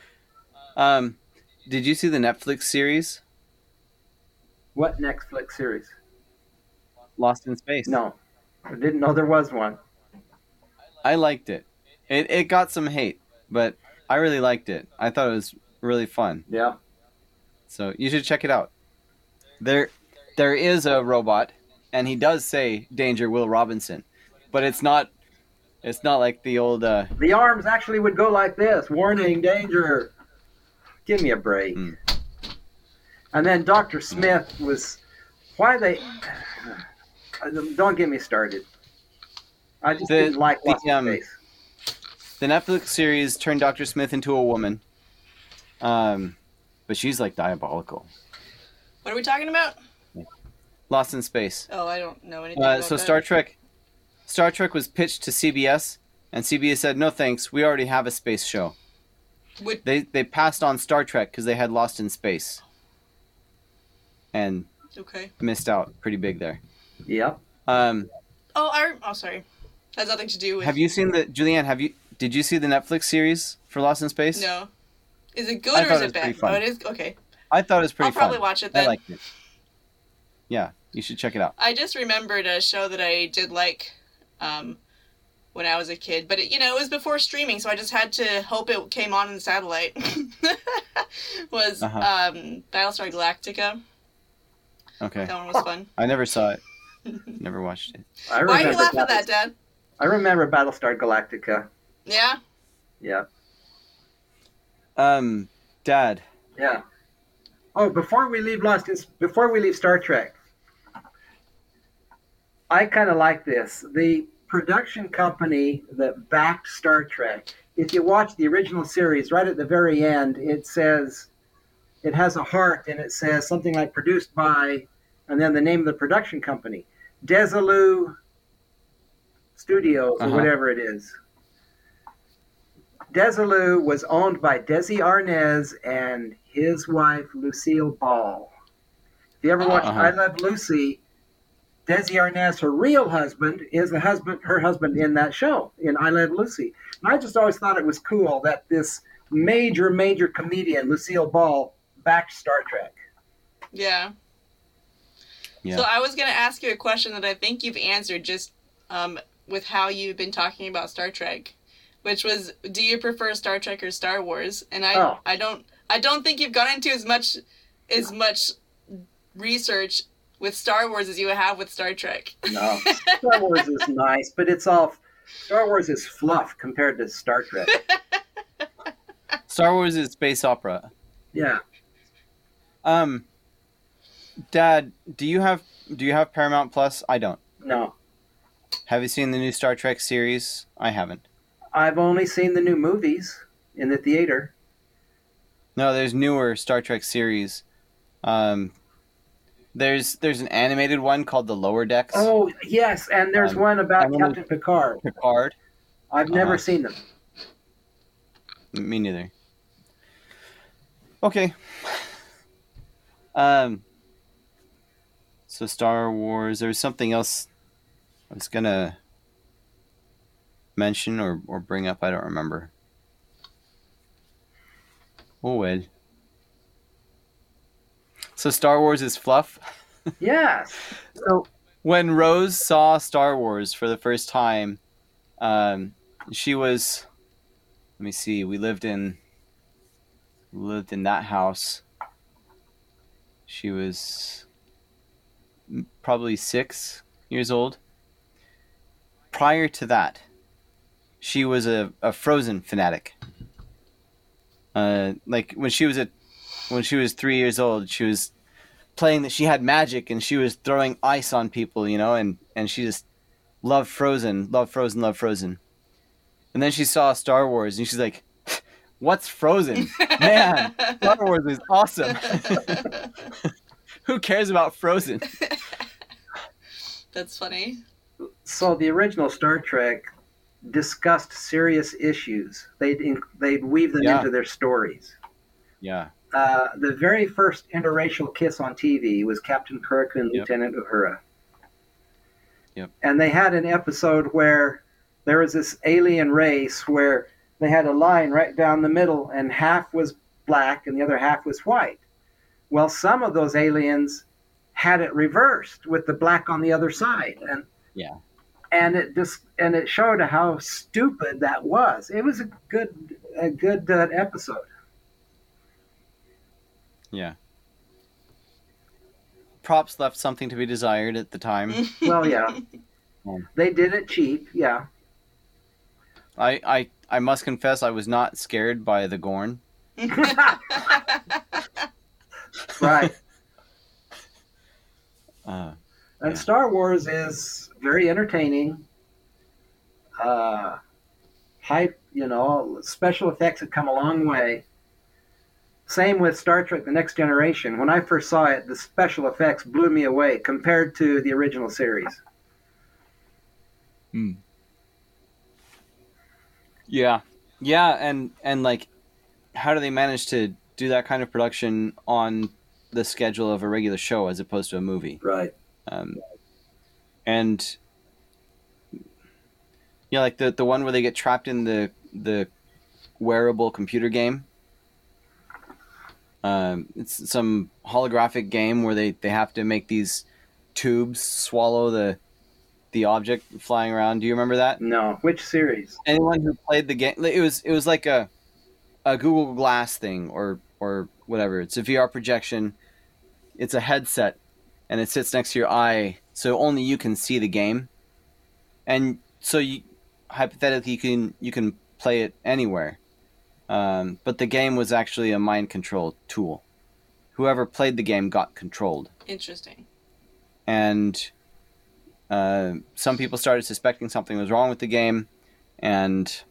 Speaker 1: Did you see the Netflix series?
Speaker 3: What Netflix series?
Speaker 1: Lost in Space.
Speaker 3: No. I didn't know there was one.
Speaker 1: I liked it. It got some hate, but I really liked it. I thought it was really fun.
Speaker 3: Yeah.
Speaker 1: So you should check it out. There is a robot, and he does say "Danger, Will Robinson," but it's not like the old.
Speaker 3: The arms actually would go like this: "Warning, danger." Give me a break. And then Dr. Smith was. Why they? Don't get me started. I just didn't like Lost in Space.
Speaker 1: The Netflix series turned Dr. Smith into a woman, but she's like diabolical.
Speaker 2: What are we talking about?
Speaker 1: Lost in Space.
Speaker 2: Oh, I don't know anything about
Speaker 1: so
Speaker 2: that.
Speaker 1: Star Trek was pitched to CBS, and CBS said, "No thanks, we already have a space show." They passed on Star Trek because they had Lost in Space, and missed out pretty big there.
Speaker 3: Yep.
Speaker 2: Sorry. Has nothing to do with.
Speaker 1: Have you seen Julianne? Did you see the Netflix series for Lost in Space?
Speaker 2: No. Is it good
Speaker 1: I
Speaker 2: or
Speaker 1: thought
Speaker 2: is
Speaker 1: it
Speaker 2: it
Speaker 1: was pretty
Speaker 2: bad?
Speaker 1: fun.
Speaker 2: Oh, it is? Okay.
Speaker 1: I thought it was pretty
Speaker 2: I'll
Speaker 1: fun.
Speaker 2: probably watch it then.
Speaker 1: I liked it. Yeah, you should check it out.
Speaker 2: I just remembered a show that I did like when I was a kid, but it was before streaming, so I just had to hope it came on in the satellite. Was Battlestar Galactica.
Speaker 1: Okay.
Speaker 2: That one was fun.
Speaker 1: I never saw it. Never watched it.
Speaker 2: Why are you laughing at that, Dad?
Speaker 3: I remember Battlestar Galactica.
Speaker 2: Yeah?
Speaker 3: Yeah.
Speaker 1: Dad.
Speaker 3: Yeah. Oh, before we leave Star Trek, I kind of like this. The production company that backed Star Trek, if you watch the original series, right at the very end, it says, it has a heart and it says something like produced by, and then the name of the production company, Desilu Studios, or whatever it is. Desilu was owned by Desi Arnaz and his wife, Lucille Ball. If you ever watched I Love Lucy, Desi Arnaz, her real husband, is her husband in that show, in I Love Lucy. And I just always thought it was cool that this major comedian, Lucille Ball, backed Star Trek.
Speaker 2: Yeah. So I was going to ask you a question that I think you've answered just with how you've been talking about Star Trek, which was, do you prefer Star Trek or Star Wars? And I don't think you've gone into as much research with Star Wars as you have with Star Trek.
Speaker 3: No, Star Wars is nice, but Star Wars is fluff compared to Star Trek.
Speaker 1: Star Wars is space opera.
Speaker 3: Yeah.
Speaker 1: Dad, do you have Paramount Plus? I don't.
Speaker 3: No.
Speaker 1: Have you seen the new Star Trek series? I haven't.
Speaker 3: I've only seen the new movies in the theater.
Speaker 1: No, there's newer Star Trek series. There's an animated one called The Lower Decks.
Speaker 3: Oh, yes, and there's one about Captain Picard. I've never seen them.
Speaker 1: Me neither. Okay. So Star Wars, there was something else I was gonna mention or bring up. I don't remember. Oh well. So Star Wars is fluff?
Speaker 3: Yeah.
Speaker 1: So when Rose saw Star Wars for the first time, she was, let me see, we lived in that house. She was probably 6 years old. Prior to that, she was a Frozen fanatic. Like when she was 3 years old, she was playing that she had magic and she was throwing ice on people, and she just loved Frozen. And then she saw Star Wars and she's like, what's Frozen? Man, Star Wars is awesome. Who cares about Frozen?
Speaker 2: That's funny.
Speaker 3: So the original Star Trek discussed serious issues. They'd weave them into their stories.
Speaker 1: Yeah.
Speaker 3: The very first interracial kiss on TV was Captain Kirk and Lieutenant Uhura.
Speaker 1: Yep.
Speaker 3: And they had an episode where there was this alien race where they had a line right down the middle and half was black and the other half was white. Well, some of those aliens had it reversed with the black on the other side. And it showed how stupid that was. It was a good episode.
Speaker 1: Yeah. Props left something to be desired at the time.
Speaker 3: Well, yeah. They did it cheap, yeah.
Speaker 1: I must confess I was not scared by the Gorn.
Speaker 3: Right.
Speaker 1: And
Speaker 3: Star Wars is very entertaining. Special effects have come a long way. Same with Star Trek: The Next Generation. When I first saw it, the special effects blew me away compared to the original series.
Speaker 1: Yeah, and like, how do they manage to do that kind of production on the schedule of a regular show as opposed to a movie?
Speaker 3: Right.
Speaker 1: And yeah, like the one where they get trapped in the wearable computer game. It's some holographic game where they have to make these tubes swallow the object flying around. Do you remember that?
Speaker 3: No. Which series?
Speaker 1: Anyone who played the game, it was like a Google Glass thing or whatever. It's a VR projection. It's a headset, and it sits next to your eye, so only you can see the game. And so hypothetically you can play it anywhere. But the game was actually a mind control tool. Whoever played the game got controlled.
Speaker 2: Interesting.
Speaker 1: And some people started suspecting something was wrong with the game, and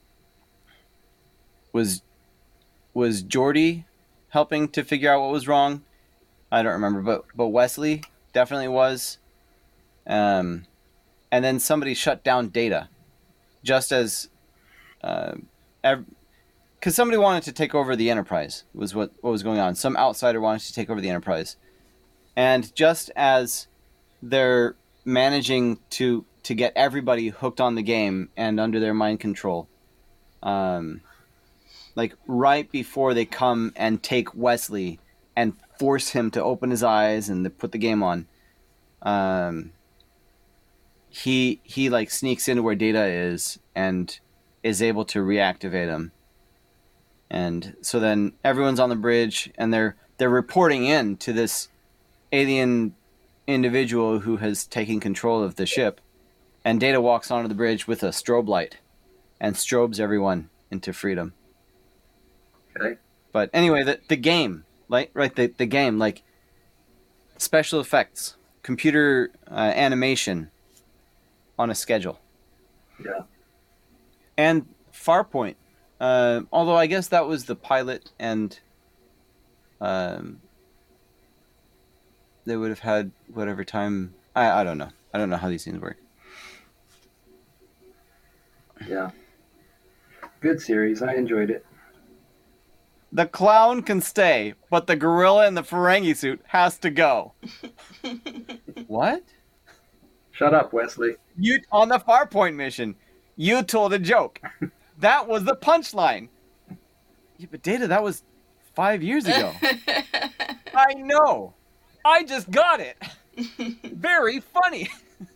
Speaker 1: was Jordy helping to figure out what was wrong? I don't remember, but Wesley definitely was. And then somebody shut down Data, just as, because somebody wanted to take over the Enterprise was what was going on. Some outsider wanted to take over the Enterprise, and just as they're managing to get everybody hooked on the game and under their mind control, like right before they come and take Wesley and force him to open his eyes and put the game on, he like sneaks into where Data is and is able to reactivate him. And so then everyone's on the bridge and they're reporting in to this alien individual who has taken control of the ship. And Data walks onto the bridge with a strobe light and strobes everyone into freedom.
Speaker 3: Okay.
Speaker 1: But anyway, the game, like the game, like special effects, computer animation on a schedule.
Speaker 3: Yeah.
Speaker 1: And Farpoint, although I guess that was the pilot, and they would have had whatever time. I don't know. I don't know how these things work.
Speaker 3: Yeah. Good series. I enjoyed it.
Speaker 1: The clown can stay, but the gorilla in the Ferengi suit has to go. What?
Speaker 3: Shut up, Wesley.
Speaker 1: You on the Farpoint mission, you told a joke. That was the punchline. Yeah, but Data, that was 5 years ago. I know. I just got it. Very funny.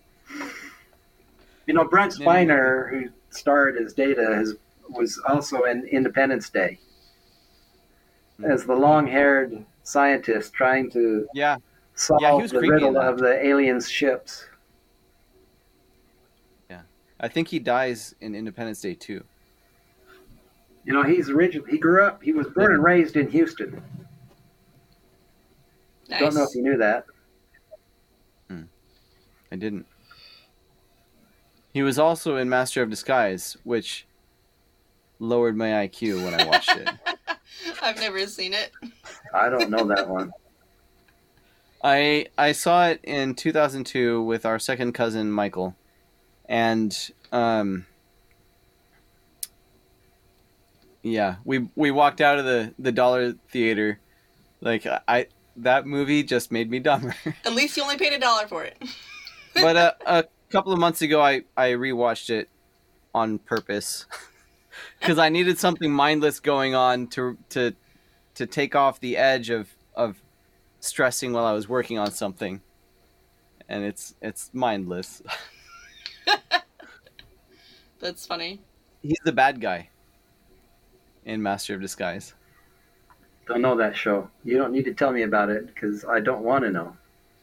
Speaker 3: You know, Brent Spiner, who starred as Data, was also in Independence Day as the long-haired scientist trying to solve
Speaker 1: he was
Speaker 3: the
Speaker 1: creepy in
Speaker 3: riddle
Speaker 1: that.
Speaker 3: of the aliens' ships.
Speaker 1: Yeah, I think he dies in Independence Day too.
Speaker 3: You know, he was born and raised in Houston.
Speaker 2: Nice.
Speaker 3: Don't know if you knew that.
Speaker 1: I didn't. He was also in Master of Disguise, which lowered my IQ when I watched it.
Speaker 2: I've never seen it.
Speaker 3: I don't know that one.
Speaker 1: I saw it in 2002 with our second cousin Michael, and we walked out of the Dollar Theater, like that movie just made me dumber.
Speaker 2: At least you only paid $1 for it.
Speaker 1: But a couple of months ago, I rewatched it on purpose because I needed something mindless going on to take off the edge of stressing while I was working on something, and it's mindless.
Speaker 2: That's funny.
Speaker 1: He's the bad guy in Master of Disguise.
Speaker 3: Don't know that show. You don't need to tell me about it because I don't want to know.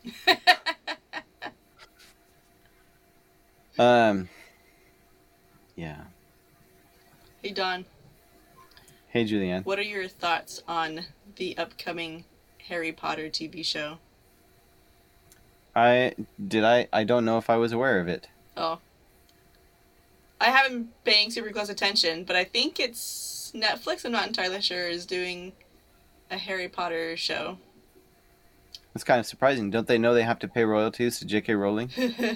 Speaker 1: Yeah.
Speaker 2: Hey, Don.
Speaker 1: Hey, Julianne.
Speaker 2: What are your thoughts on the upcoming Harry Potter TV show?
Speaker 1: I don't know if I was aware of it.
Speaker 2: Oh. I haven't been paying super close attention, but I think it's Netflix, I'm not entirely sure, is doing a Harry Potter show.
Speaker 1: It's kind of surprising. Don't they know they have to pay royalties to J.K. Rowling?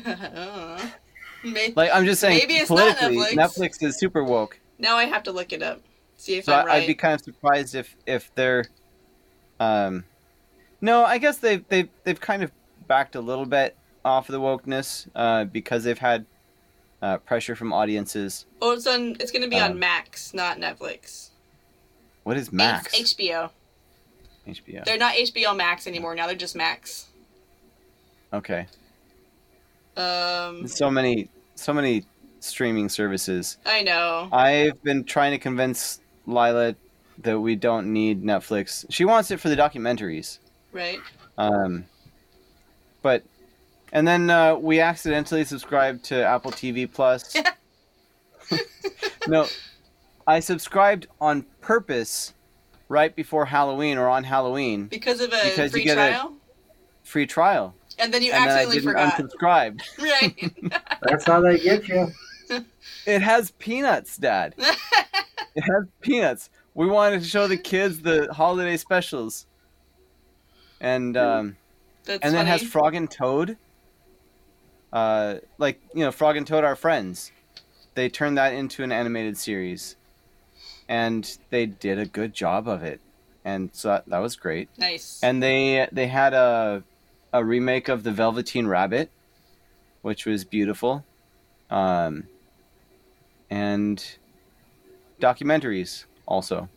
Speaker 1: Like, I'm just saying,
Speaker 2: Maybe it's not
Speaker 1: politically, Netflix is super woke.
Speaker 2: Now I have to look it up. See if
Speaker 1: So
Speaker 2: I'm right.
Speaker 1: I'd be kind of surprised if they're, no, I guess they've kind of backed a little bit off of the wokeness because they've had pressure from audiences.
Speaker 2: Oh, it's going to be on Max, not Netflix.
Speaker 1: What is Max?
Speaker 2: It's HBO.
Speaker 1: HBO.
Speaker 2: They're not HBO Max anymore. Now they're just Max.
Speaker 1: Okay.
Speaker 2: Um.
Speaker 1: So many streaming services.
Speaker 2: I know.
Speaker 1: I've been trying to convince Lila that we don't need Netflix. She wants it for the documentaries.
Speaker 2: Right.
Speaker 1: But and then we accidentally subscribed to Apple TV Plus. No, I subscribed on purpose right before Halloween or on Halloween
Speaker 2: Because of a
Speaker 1: because
Speaker 2: free
Speaker 1: you get
Speaker 2: trial?
Speaker 1: free trial.
Speaker 2: And then you
Speaker 1: And then I
Speaker 2: accidentally
Speaker 1: didn't
Speaker 2: forgot.
Speaker 1: unsubscribe.
Speaker 2: Right.
Speaker 3: That's how they get you.
Speaker 1: It has peanuts, Dad. It has peanuts. We wanted to show the kids the holiday specials. And
Speaker 2: That's
Speaker 1: and
Speaker 2: funny.
Speaker 1: then it has Frog and Toad. Frog and Toad are friends. They turned that into an animated series. And they did a good job of it. And so that was great.
Speaker 2: Nice.
Speaker 1: And they had a remake of The Velveteen Rabbit, which was beautiful. And documentaries also.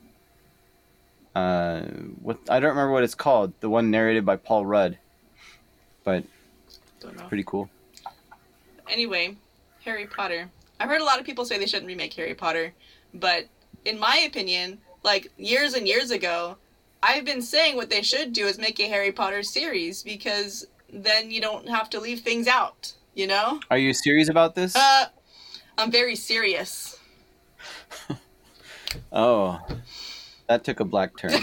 Speaker 1: I don't remember what it's called. The one narrated by Paul Rudd. But
Speaker 2: Don't know.
Speaker 1: pretty cool.
Speaker 2: Anyway, Harry Potter. I've heard a lot of people say they shouldn't remake Harry Potter, but in my opinion, like years and years ago, I've been saying what they should do is make a Harry Potter series because then you don't have to leave things out, you know?
Speaker 1: Are you serious about this?
Speaker 2: I'm very serious.
Speaker 1: Oh, that took a black turn.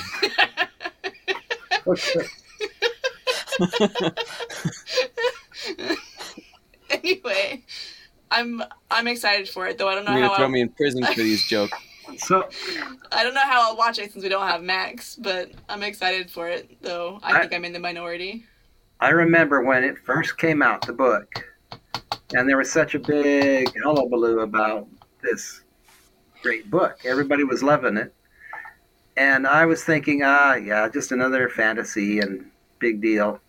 Speaker 2: Anyway, I'm excited for it, though I don't know
Speaker 1: You're
Speaker 2: how
Speaker 1: gonna throw me in prison for these jokes.
Speaker 3: So
Speaker 2: I don't know how I'll watch it since we don't have Max, but I'm excited for it, though I think I'm in the minority.
Speaker 3: I remember when it first came out, the book, and there was such a big hullabaloo about this great book. Everybody was loving it. And I was thinking, just another fantasy and big deal.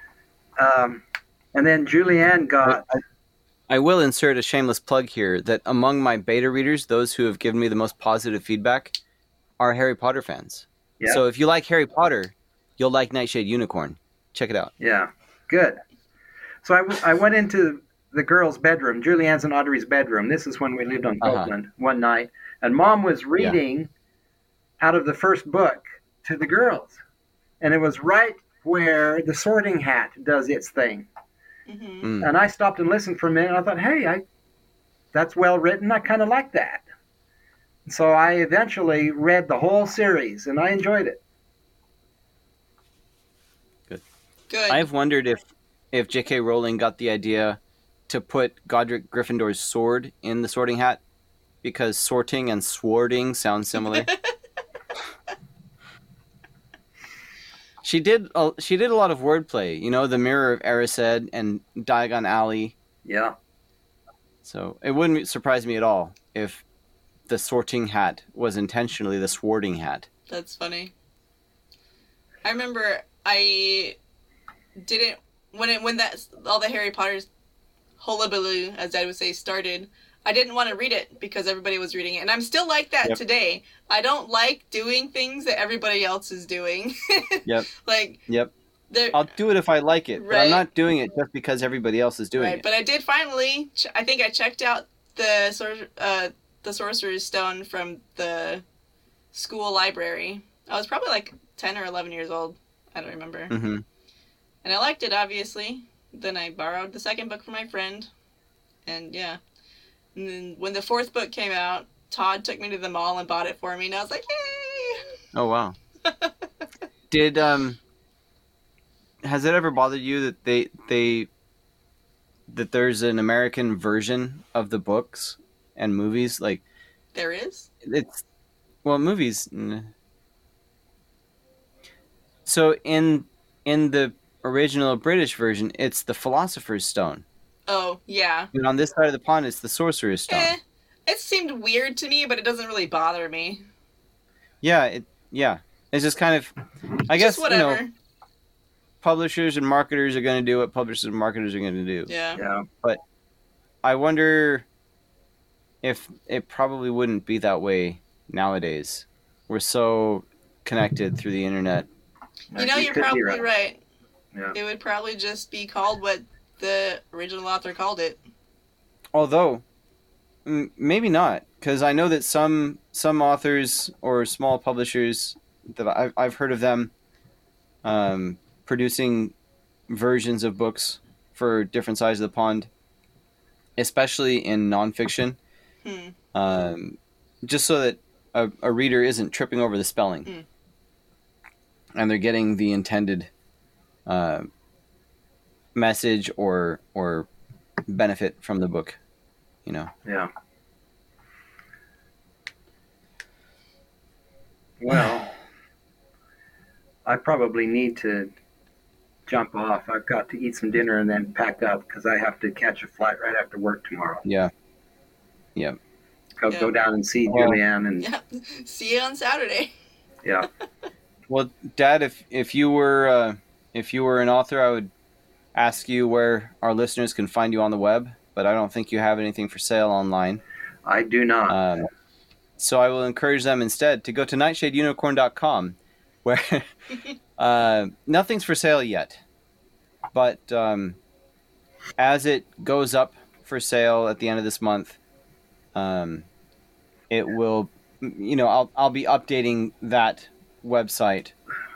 Speaker 3: And then Julianne got...
Speaker 1: I will insert a shameless plug here that among my beta readers, those who have given me the most positive feedback are Harry Potter fans.
Speaker 3: Yeah.
Speaker 1: So if you like Harry Potter, you'll like Nightshade Unicorn. Check it out.
Speaker 3: Yeah, good. So I went into the girls' bedroom, Julianne's and Audrey's bedroom. This is when we lived on Copeland one night. And Mom was reading out of the first book to the girls. And it was right where the Sorting Hat does its thing.
Speaker 2: Mm-hmm.
Speaker 3: And I stopped and listened for a minute. And I thought, hey, that's well written. I kind of like that. So I eventually read the whole series, and I enjoyed it.
Speaker 2: Good.
Speaker 1: I've wondered if J.K. Rowling got the idea to put Godric Gryffindor's sword in the Sorting Hat because sorting and swording sound similar. She did a lot of wordplay, you know, the Mirror of Erised and Diagon Alley.
Speaker 3: Yeah.
Speaker 1: So it wouldn't surprise me at all if the Sorting Hat was intentionally the Swording Hat.
Speaker 2: That's funny. I remember I didn't when that all the Harry Potter's hullabaloo, as I would say, started. I didn't want to read it because everybody was reading it, and I'm still like that today. I don't like doing things that everybody else is doing.
Speaker 1: Yep.
Speaker 2: Yep.
Speaker 1: I'll do it if I like it, but I'm not doing it just because everybody else is doing it.
Speaker 2: But I did finally. I think I checked out the Sorcerer's Stone from the school library. I was probably like 10 or 11 years old. I don't remember.
Speaker 1: Mm-hmm.
Speaker 2: And I liked it, obviously. Then I borrowed the second book from my friend. And yeah. And then when the fourth book came out, Todd took me to the mall and bought it for me. And I was like, yay!
Speaker 1: Oh, wow. Has it ever bothered you that that there's an American version of the books and movies? Like,
Speaker 2: there is?
Speaker 1: Movies. So in the original British version, it's the Philosopher's Stone.
Speaker 2: Oh, yeah.
Speaker 1: And on this side of the pond, it's the Sorcerer's Stone.
Speaker 2: It seemed weird to me, but it doesn't really bother me.
Speaker 1: Yeah, it's just kind of, I guess,
Speaker 2: whatever.
Speaker 1: publishers and marketers are going to do what publishers and marketers are going to do.
Speaker 2: Yeah.
Speaker 3: Yeah.
Speaker 1: I wonder if it probably wouldn't be that way nowadays. We're so connected through the internet.
Speaker 2: You know, you're
Speaker 3: could be
Speaker 2: probably right.
Speaker 3: Yeah.
Speaker 2: It would probably just be called what the original author called it.
Speaker 1: Although, maybe not, because I know that some authors or small publishers that I've heard of them producing versions of books for different sides of the pond, especially in nonfiction, just so that a reader isn't tripping over the spelling, and they're getting the intended message or benefit from the book, you know.
Speaker 3: Yeah. Well, I probably need to jump off. I've got to eat some dinner and then pack up because I have to catch a flight right after work tomorrow.
Speaker 1: Yeah.
Speaker 3: Go down and see Julianne and
Speaker 2: Yeah. See you on Saturday.
Speaker 3: yeah.
Speaker 1: Well, Dad, if you were an author, I would ask you where our listeners can find you on the web, but I don't think you have anything for sale online.
Speaker 3: I do not.
Speaker 1: So I will encourage them instead to go to nightshadeunicorn.com, where nothing's for sale yet. But as it goes up for sale at the end of this month, it will, I'll be updating that website.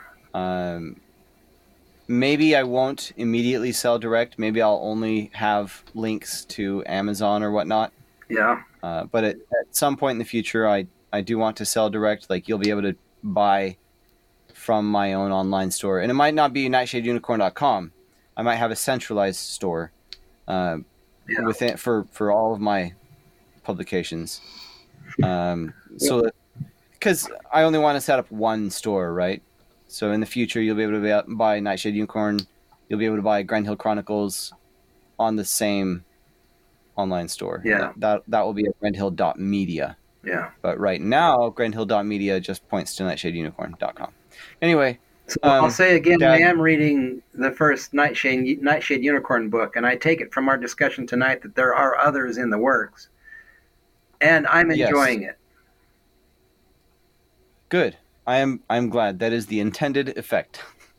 Speaker 1: Maybe I won't immediately sell direct. Maybe I'll only have links to Amazon or whatnot.
Speaker 3: Yeah.
Speaker 1: But at some point in the future, I do want to sell direct. Like, you'll be able to buy from my own online store. And it might not be nightshadeunicorn.com. I might have a centralized store within for all of my publications. So because I only want to set up one store, right? So in the future, you'll be able to buy Nightshade Unicorn. You'll be able to buy Grand Hill Chronicles on the same online store.
Speaker 3: Yeah.
Speaker 1: That will be at grandhill.media.
Speaker 3: Yeah.
Speaker 1: But right now, grandhill.media just points to nightshadeunicorn.com. Anyway.
Speaker 3: So I'll say again,
Speaker 1: Dad,
Speaker 3: I am reading the first Nightshade Unicorn book, and I take it from our discussion tonight that there are others in the works, and I'm enjoying it.
Speaker 1: Good. I'm glad. That is the intended effect.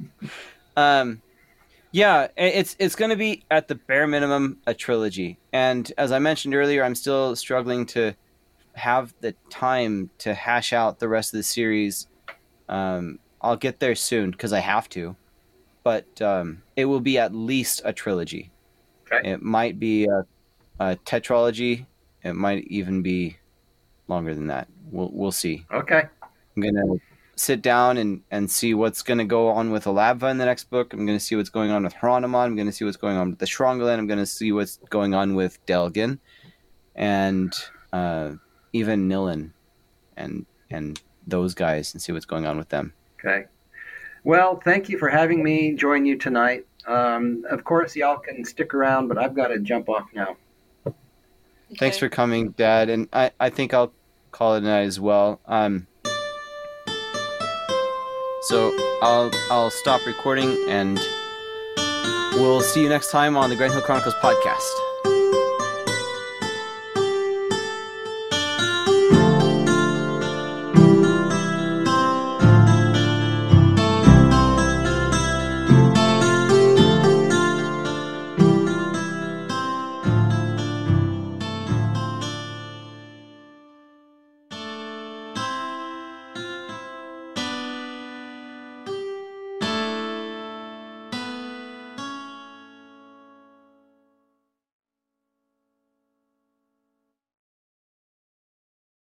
Speaker 1: Yeah, it's going to be at the bare minimum a trilogy, and as I mentioned earlier, I'm still struggling to have the time to hash out the rest of the series. I'll get there soon because I have to, but it will be at least a trilogy.
Speaker 3: Okay.
Speaker 1: It might be a tetralogy. It might even be longer than that. We'll see.
Speaker 3: Okay.
Speaker 1: I'm gonna sit down and see what's gonna go on with Alabva in the next book. I'm gonna see what's going on with Hieronymon. I'm gonna see what's going on with the Shrongaland. I'm gonna see what's going on with Delgin, and even Nilin, and those guys, and see what's going on with them.
Speaker 3: Okay. Well, thank you for having me join you tonight. Of course, y'all can stick around, but I've got to jump off now.
Speaker 1: Thanks for coming, Dad, and I think I'll call it a night as well. So I'll stop recording, and we'll see you next time on the Grand Hill Chronicles podcast.